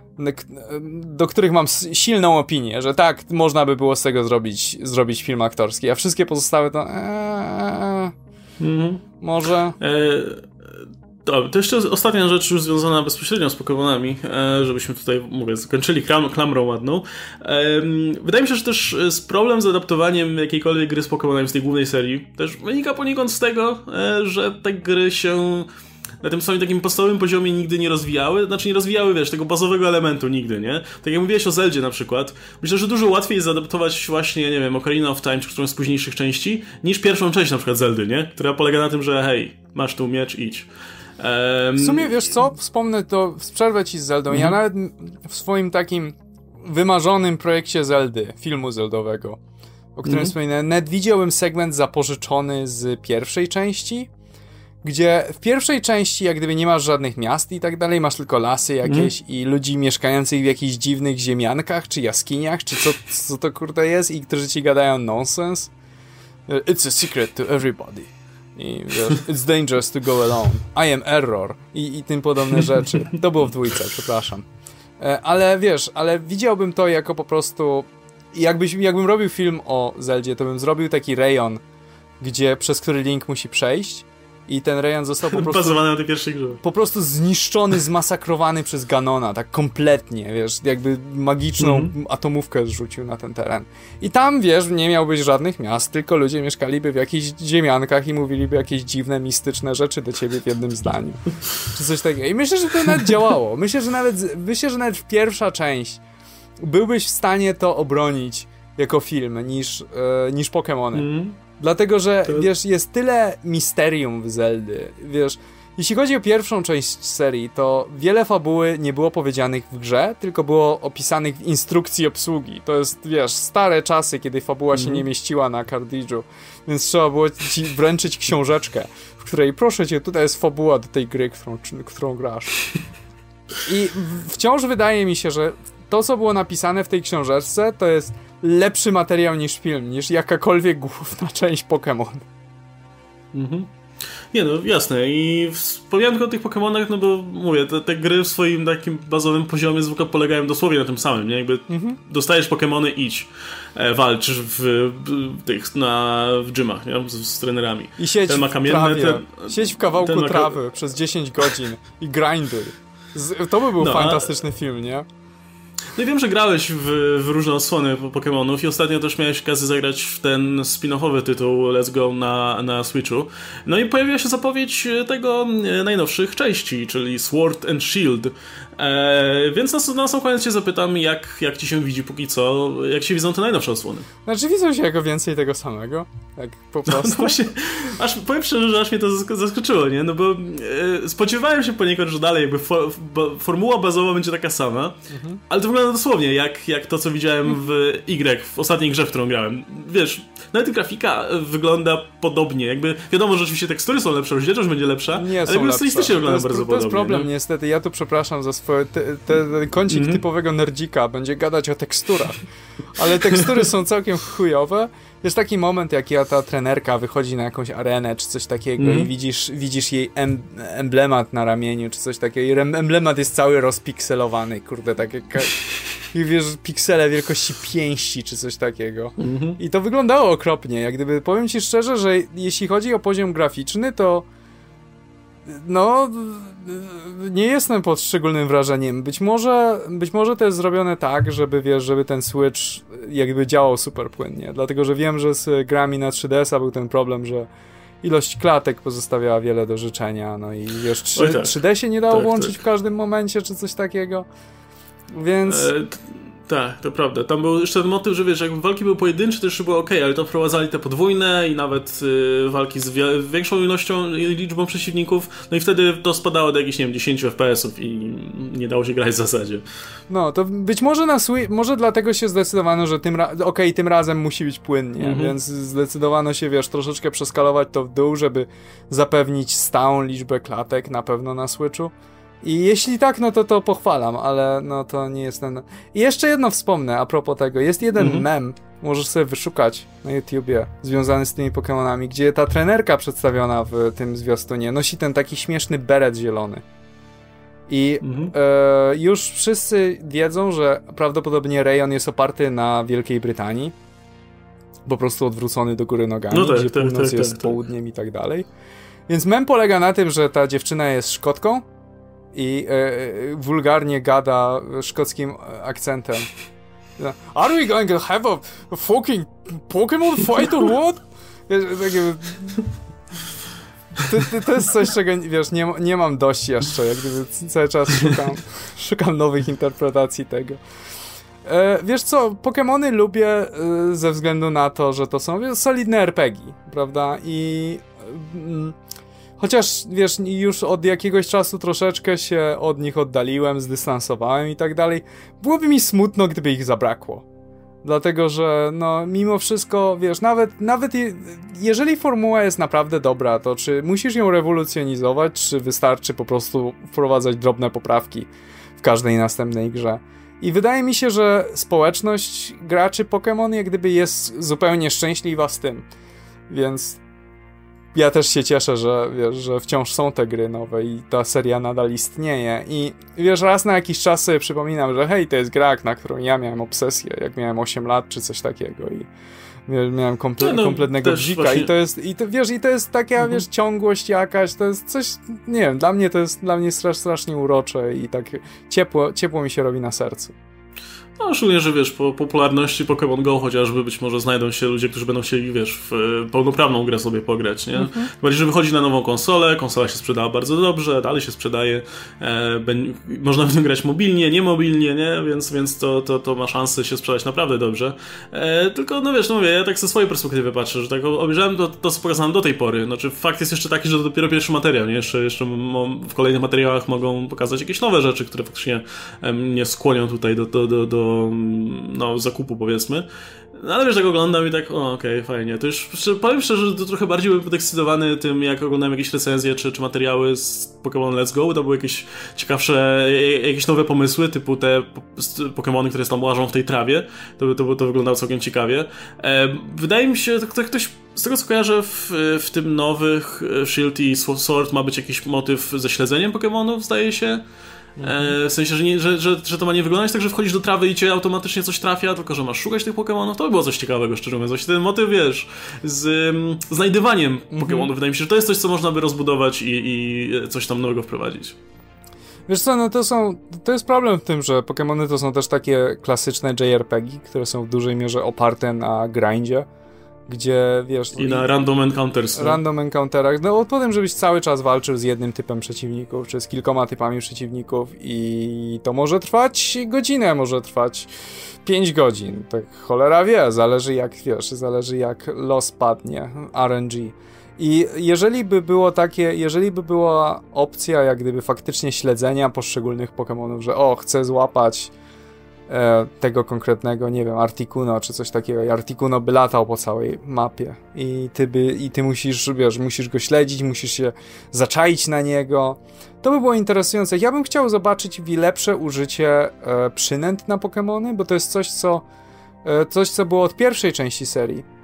do których mam silną opinię, że tak, można by było z tego zrobić, zrobić film aktorski, a wszystkie pozostałe to ee, mm-hmm. może... E- Dobra, to jeszcze ostatnia rzecz już związana bezpośrednio z Pokémonami, żebyśmy tutaj, mówię, zakończyli klam, klamrą ładną. Wydaje mi się, że też problem z adaptowaniem jakiejkolwiek gry z Pokémonami z tej głównej serii też wynika poniekąd z tego, że te gry się na tym swoim takim podstawowym poziomie nigdy nie rozwijały, znaczy nie rozwijały, wiesz, tego bazowego elementu nigdy, nie? Tak jak mówiłeś o Zeldzie na przykład, myślę, że dużo łatwiej jest zaadaptować właśnie, nie wiem, Ocarina of Time, czy którąś z późniejszych części, niż pierwszą część na przykład Zeldy, nie? Która polega na tym, że hej, masz tu miecz, idź. Um... W sumie, wiesz co, wspomnę to, przerwę ci z Zeldą, mhm. ja nawet w swoim takim wymarzonym projekcie Zeldy, filmu zeldowego, o którym mhm. wspominałem, nawet widziałem segment zapożyczony z pierwszej części, gdzie w pierwszej części jak gdyby nie masz żadnych miast i tak dalej, masz tylko lasy jakieś mm. i ludzi mieszkających w jakichś dziwnych ziemiankach, czy jaskiniach, czy co, co to kurde jest i którzy ci gadają nonsense. It's a secret to everybody. I wiesz, it's dangerous to go alone. I am error. I, i tym podobne rzeczy. To było w dwójce, przepraszam. Ale wiesz, ale widziałbym to jako po prostu... Jakbyś, jakbym robił film o Zeldzie, to bym zrobił taki rejon, gdzie, przez który Link musi przejść. I ten rejon został po prostu... Bazowany na tej pierwszej grze. Po prostu zniszczony, zmasakrowany przez Ganona, tak kompletnie, wiesz, jakby magiczną mm-hmm. atomówkę zrzucił na ten teren. I tam, wiesz, nie miałbyś żadnych miast, tylko ludzie mieszkaliby w jakichś ziemiankach i mówiliby jakieś dziwne, mistyczne rzeczy do ciebie w jednym zdaniu. Czy coś takiego. I myślę, że to nawet działało. Myślę, że nawet, myślę, że nawet pierwsza część byłbyś w stanie to obronić jako film niż, e, niż Pokémony. Mm. Dlatego, że, to... wiesz, jest tyle misterium w Zeldy, wiesz, Jeśli chodzi o pierwszą część serii, to wiele fabuły nie było powiedzianych w grze, tylko było opisanych w instrukcji obsługi. To jest, wiesz, stare czasy, kiedy fabuła się mm. nie mieściła na kartridżu, więc trzeba było ci wręczyć książeczkę, w której proszę cię, tutaj jest fabuła do tej gry, którą, którą grasz. I wciąż wydaje mi się, że to, co było napisane w tej książeczce, to jest lepszy materiał niż film, niż jakakolwiek główna część Pokémon. Mhm. Nie no, jasne. I wspomniałem tylko o tych Pokemonach, no bo mówię, te, te gry w swoim takim bazowym poziomie zwykle polegają dosłownie na tym samym, nie? Jakby mhm. dostajesz Pokemony, idź, e, walczysz w, w tych, na, w gymach, nie? Z, z trenerami. I siedź ten ma kamienne, w trawie, ten, siedź w kawałku ten ma... trawy przez dziesięć godzin i grinduj. Z, to by był no, fantastyczny a... film, nie? No i wiem, że grałeś w, w różne odsłony Pokemonów i ostatnio też miałeś okazję zagrać w ten spin-offowy tytuł Let's Go na, na Switchu. No i pojawiła się zapowiedź tego najnowszych części, czyli Sword and Shield. E, więc na, na sam koniec cię zapytam, jak, jak ci się widzi póki co, jak się widzą te najnowsze odsłony? Znaczy widzą się jako więcej tego samego, tak po prostu. No, no właśnie, aż, powiem szczerze, że aż mnie to zaskoczyło, nie? No bo e, spodziewałem się poniekąd, że dalej jakby for, bo, formuła bazowa będzie taka sama, mhm. ale to wygląda dosłownie jak, jak to, co widziałem w Y, w ostatniej grze, w którą grałem. Wiesz, nawet grafika wygląda podobnie, jakby wiadomo, że oczywiście tekstury są lepsze, rozdzielczość będzie lepsza, nie ale jakby stylistycznie wygląda bardzo podobnie. To jest problem, nie? niestety, ja tu przepraszam za swoje, te, te, ten kącik mm-hmm. typowego nerdzika, będzie gadać o teksturach, ale tekstury są całkiem chujowe. Jest taki moment, jak ja, ta trenerka wychodzi na jakąś arenę, czy coś takiego mm. i widzisz, widzisz jej em, emblemat na ramieniu, czy coś takiego i emblemat jest cały rozpikselowany, kurde, tak jak... I wiesz, piksele wielkości pięści, czy coś takiego. Mm-hmm. I to wyglądało okropnie, jak gdyby, powiem ci szczerze, że jeśli chodzi o poziom graficzny, to no, nie jestem pod szczególnym wrażeniem. Być może, być może to jest zrobione tak, żeby, wiesz, żeby ten Switch jakby działał super płynnie. Dlatego, że wiem, że z grami na trzy D S a był ten problem, że ilość klatek pozostawiała wiele do życzenia. No i wiesz, trzy, tak. trzy D się nie dało tak, włączyć tak. w każdym momencie, czy coś takiego. Więc... E, t- tak, to prawda. Tam był jeszcze ten motyw, że wiesz, jak walki były pojedyncze, to jeszcze było okej, okay, ale to wprowadzali te podwójne i nawet y, walki z wi- większą ilością i liczbą przeciwników, no i wtedy to spadało do jakichś, nie wiem, dziesięć F P S ów i nie dało się grać w zasadzie. No, to być może na Swi- może dlatego się zdecydowano, że tym ra- okej, okay, tym razem musi być płynnie, mhm. więc zdecydowano się, wiesz, troszeczkę przeskalować to w dół, żeby zapewnić stałą liczbę klatek na pewno na Switchu. I jeśli tak, no to to pochwalam, ale no to nie jest ten... I jeszcze jedno wspomnę a propos tego. Jest jeden mm-hmm. mem, możesz sobie wyszukać na YouTubie, związany z tymi Pokemonami, gdzie ta trenerka przedstawiona w tym zwiastunie nosi ten taki śmieszny beret zielony. I mm-hmm. e, już wszyscy wiedzą, że prawdopodobnie rejon jest oparty na Wielkiej Brytanii. Po prostu odwrócony do góry nogami, no tak, gdzie tak, północ tak, jest tak, południem tak. i tak dalej. Więc mem polega na tym, że ta dziewczyna jest Szkotką, i e, wulgarnie gada szkockim akcentem. Are we going to have a fucking Pokémon fight or what? Wiesz, takie... to, to, to jest coś, czego wiesz, nie, nie mam dość jeszcze, jak gdyby cały czas szukam, szukam nowych interpretacji tego. E, wiesz co, Pokémony lubię e, ze względu na to, że to są wiesz, solidne er pe gie, prawda? I... Mm, Chociaż, wiesz, już od jakiegoś czasu troszeczkę się od nich oddaliłem, zdystansowałem i tak dalej. Byłoby mi smutno, gdyby ich zabrakło. Dlatego, że no, mimo wszystko, wiesz, nawet, nawet je, jeżeli formuła jest naprawdę dobra, to czy musisz ją rewolucjonizować, czy wystarczy po prostu wprowadzać drobne poprawki w każdej następnej grze. I wydaje mi się, że społeczność graczy Pokémon jak gdyby jest zupełnie szczęśliwa z tym. Więc... Ja też się cieszę, że wiesz, że wciąż są te gry nowe i ta seria nadal istnieje i wiesz, raz na jakiś czas sobie przypominam, że hej, to jest gra, na którą ja miałem obsesję, jak miałem osiem lat czy coś takiego i miałem komple- no, kompletnego bzika właśnie... i to jest, i to, wiesz, i to jest taka, mhm. wiesz, ciągłość jakaś, to jest coś, nie wiem, dla mnie to jest, dla mnie strasz, strasznie urocze i tak ciepło, ciepło mi się robi na sercu. No, szczególnie, że wiesz, po popularności Pokémon Go chociażby być może znajdą się ludzie, którzy będą chcieli, wiesz, w pełnoprawną grę sobie pograć, nie? Mhm. Bardziej, że wychodzi na nową konsolę, konsola się sprzedała bardzo dobrze, dalej się sprzedaje, e, ben, można w tym grać mobilnie, nie mobilnie, nie? Więc, więc to, to, to ma szansę się sprzedać naprawdę dobrze. E, tylko, no wiesz, no mówię, ja tak ze swojej perspektywy patrzę, że tak obejrzałem to, to co pokazałem do tej pory. Znaczy, fakt jest jeszcze taki, że to dopiero pierwszy materiał, nie? Jeszcze, jeszcze w kolejnych materiałach mogą pokazać jakieś nowe rzeczy, które faktycznie mnie skłonią tutaj do, do, do, do no, zakupu, powiedzmy. No ale wiesz, tak oglądam i tak, o okej, okay, fajnie. To już powiem szczerze, że to trochę bardziej byłem podekscytowany tym, jak oglądałem jakieś recenzje czy, czy materiały z Pokémon Let's Go. To były jakieś ciekawsze, jakieś nowe pomysły, typu te Pokémony, które tam łażą w tej trawie. To, to, to wyglądało całkiem ciekawie. E, wydaje mi się, to, to ktoś, z tego co kojarzę, w, w tym nowych Shield i Sword ma być jakiś motyw ze śledzeniem Pokémonów, zdaje się. E, w sensie, że, nie, że, że, że to ma nie wyglądać tak, że wchodzisz do trawy i cię automatycznie coś trafia, tylko że masz szukać tych Pokemonów. To by było coś ciekawego, szczerze mówiąc. Właśnie ten motyw, wiesz, z um, znajdywaniem mm-hmm. Pokemonów, wydaje mi się, że to jest coś, co można by rozbudować i, i coś tam nowego wprowadzić. Wiesz co, no to są, to jest problem w tym, że Pokemony to są też takie klasyczne J R P G, które są w dużej mierze oparte na grindzie, gdzie, wiesz... I na random encounters. Random encounterach. No, po tym, żebyś cały czas walczył z jednym typem przeciwników, czy z kilkoma typami przeciwników i to może trwać godzinę, może trwać pięć godzin. Tak cholera wie, zależy jak, wiesz, zależy jak los padnie, R N G. I jeżeli by było takie, jeżeli by była opcja jak gdyby faktycznie śledzenia poszczególnych Pokemonów, że o, chcę złapać e, tego konkretnego, nie wiem, Articuno czy coś takiego i Articuno by latał po całej mapie i ty by, i ty musisz, wiesz, musisz go śledzić, musisz się zaczaić na niego, to by było interesujące. Ja bym chciał zobaczyć lepsze użycie e, przynęt na Pokemony, bo to jest coś, co e, coś, co było od pierwszej części serii.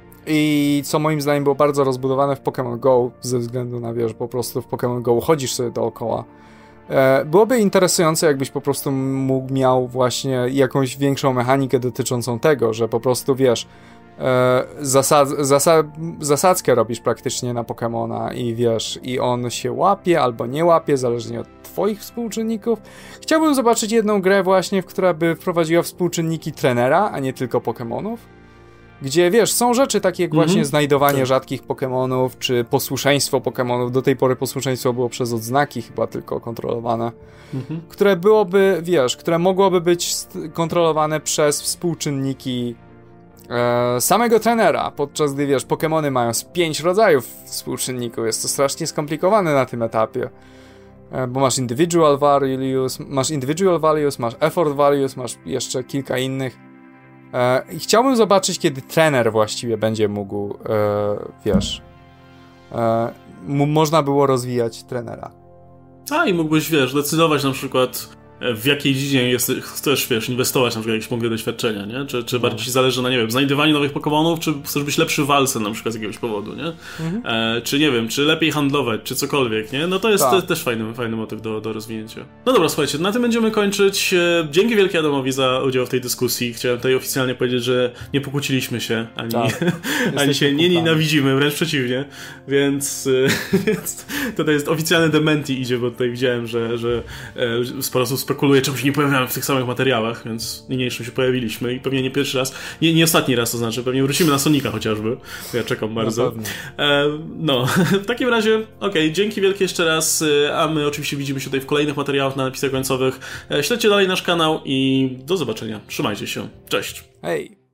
I co moim zdaniem było bardzo rozbudowane w Pokémon Go, ze względu na, wiesz, po prostu w Pokémon Go chodzisz sobie dookoła. E, byłoby interesujące, jakbyś po prostu mógł, miał właśnie jakąś większą mechanikę dotyczącą tego, że po prostu, wiesz, e, zasad, zasad, zasadzkę robisz praktycznie na Pokémona i wiesz, i on się łapie albo nie łapie, zależnie od twoich współczynników. Chciałbym zobaczyć jedną grę właśnie, w która by wprowadziła współczynniki trenera, a nie tylko Pokémonów. Gdzie, wiesz, są rzeczy takie jak mm-hmm. właśnie znajdowanie tak. rzadkich Pokemonów, czy posłuszeństwo Pokemonów. Do tej pory posłuszeństwo było przez odznaki chyba tylko kontrolowane. Mm-hmm. Które byłoby, wiesz, które mogłoby być kontrolowane przez współczynniki e, samego trenera. Podczas gdy, wiesz, Pokemony mają z pięć rodzajów współczynników. Jest to strasznie skomplikowane na tym etapie. E, bo masz individual values, masz individual values, masz effort values, masz jeszcze kilka innych. I chciałbym zobaczyć, kiedy trener właściwie będzie mógł, e, wiesz, e, mu można było rozwijać trenera. A i mógłbyś, wiesz, decydować na przykład, w jakiej dziedzinie jest, chcesz, wiesz, inwestować na przykład jakieś punkty doświadczenia, nie? Czy, czy bardziej ci zależy na, nie wiem, znajdywaniu nowych Pokemonów, czy chcesz być lepszy w walce na przykład z jakiegoś powodu, nie? Mhm. E, czy, nie wiem, czy lepiej handlować, czy cokolwiek, nie? No to jest te, też fajny, fajny motyw do, do rozwinięcia. No dobra, słuchajcie, na tym będziemy kończyć. Dzięki wielkie Adamowi za udział w tej dyskusji. Chciałem tutaj oficjalnie powiedzieć, że nie pokłóciliśmy się, ani, ani się nie nienawidzimy, wręcz przeciwnie. Więc, więc tutaj jest oficjalny dementi idzie, bo tutaj widziałem, że, że sporo osób spekuluje, czemu się nie pojawiamy w tych samych materiałach, więc niniejszym się pojawiliśmy i pewnie nie pierwszy raz, nie, nie ostatni raz, to znaczy pewnie wrócimy na Sonika chociażby, ja czekam bardzo. E, no, w takim razie, okej, okay, dzięki wielkie jeszcze raz, a my oczywiście widzimy się tutaj w kolejnych materiałach na napisach końcowych. E, śledźcie dalej nasz kanał i do zobaczenia, trzymajcie się, cześć. Hej.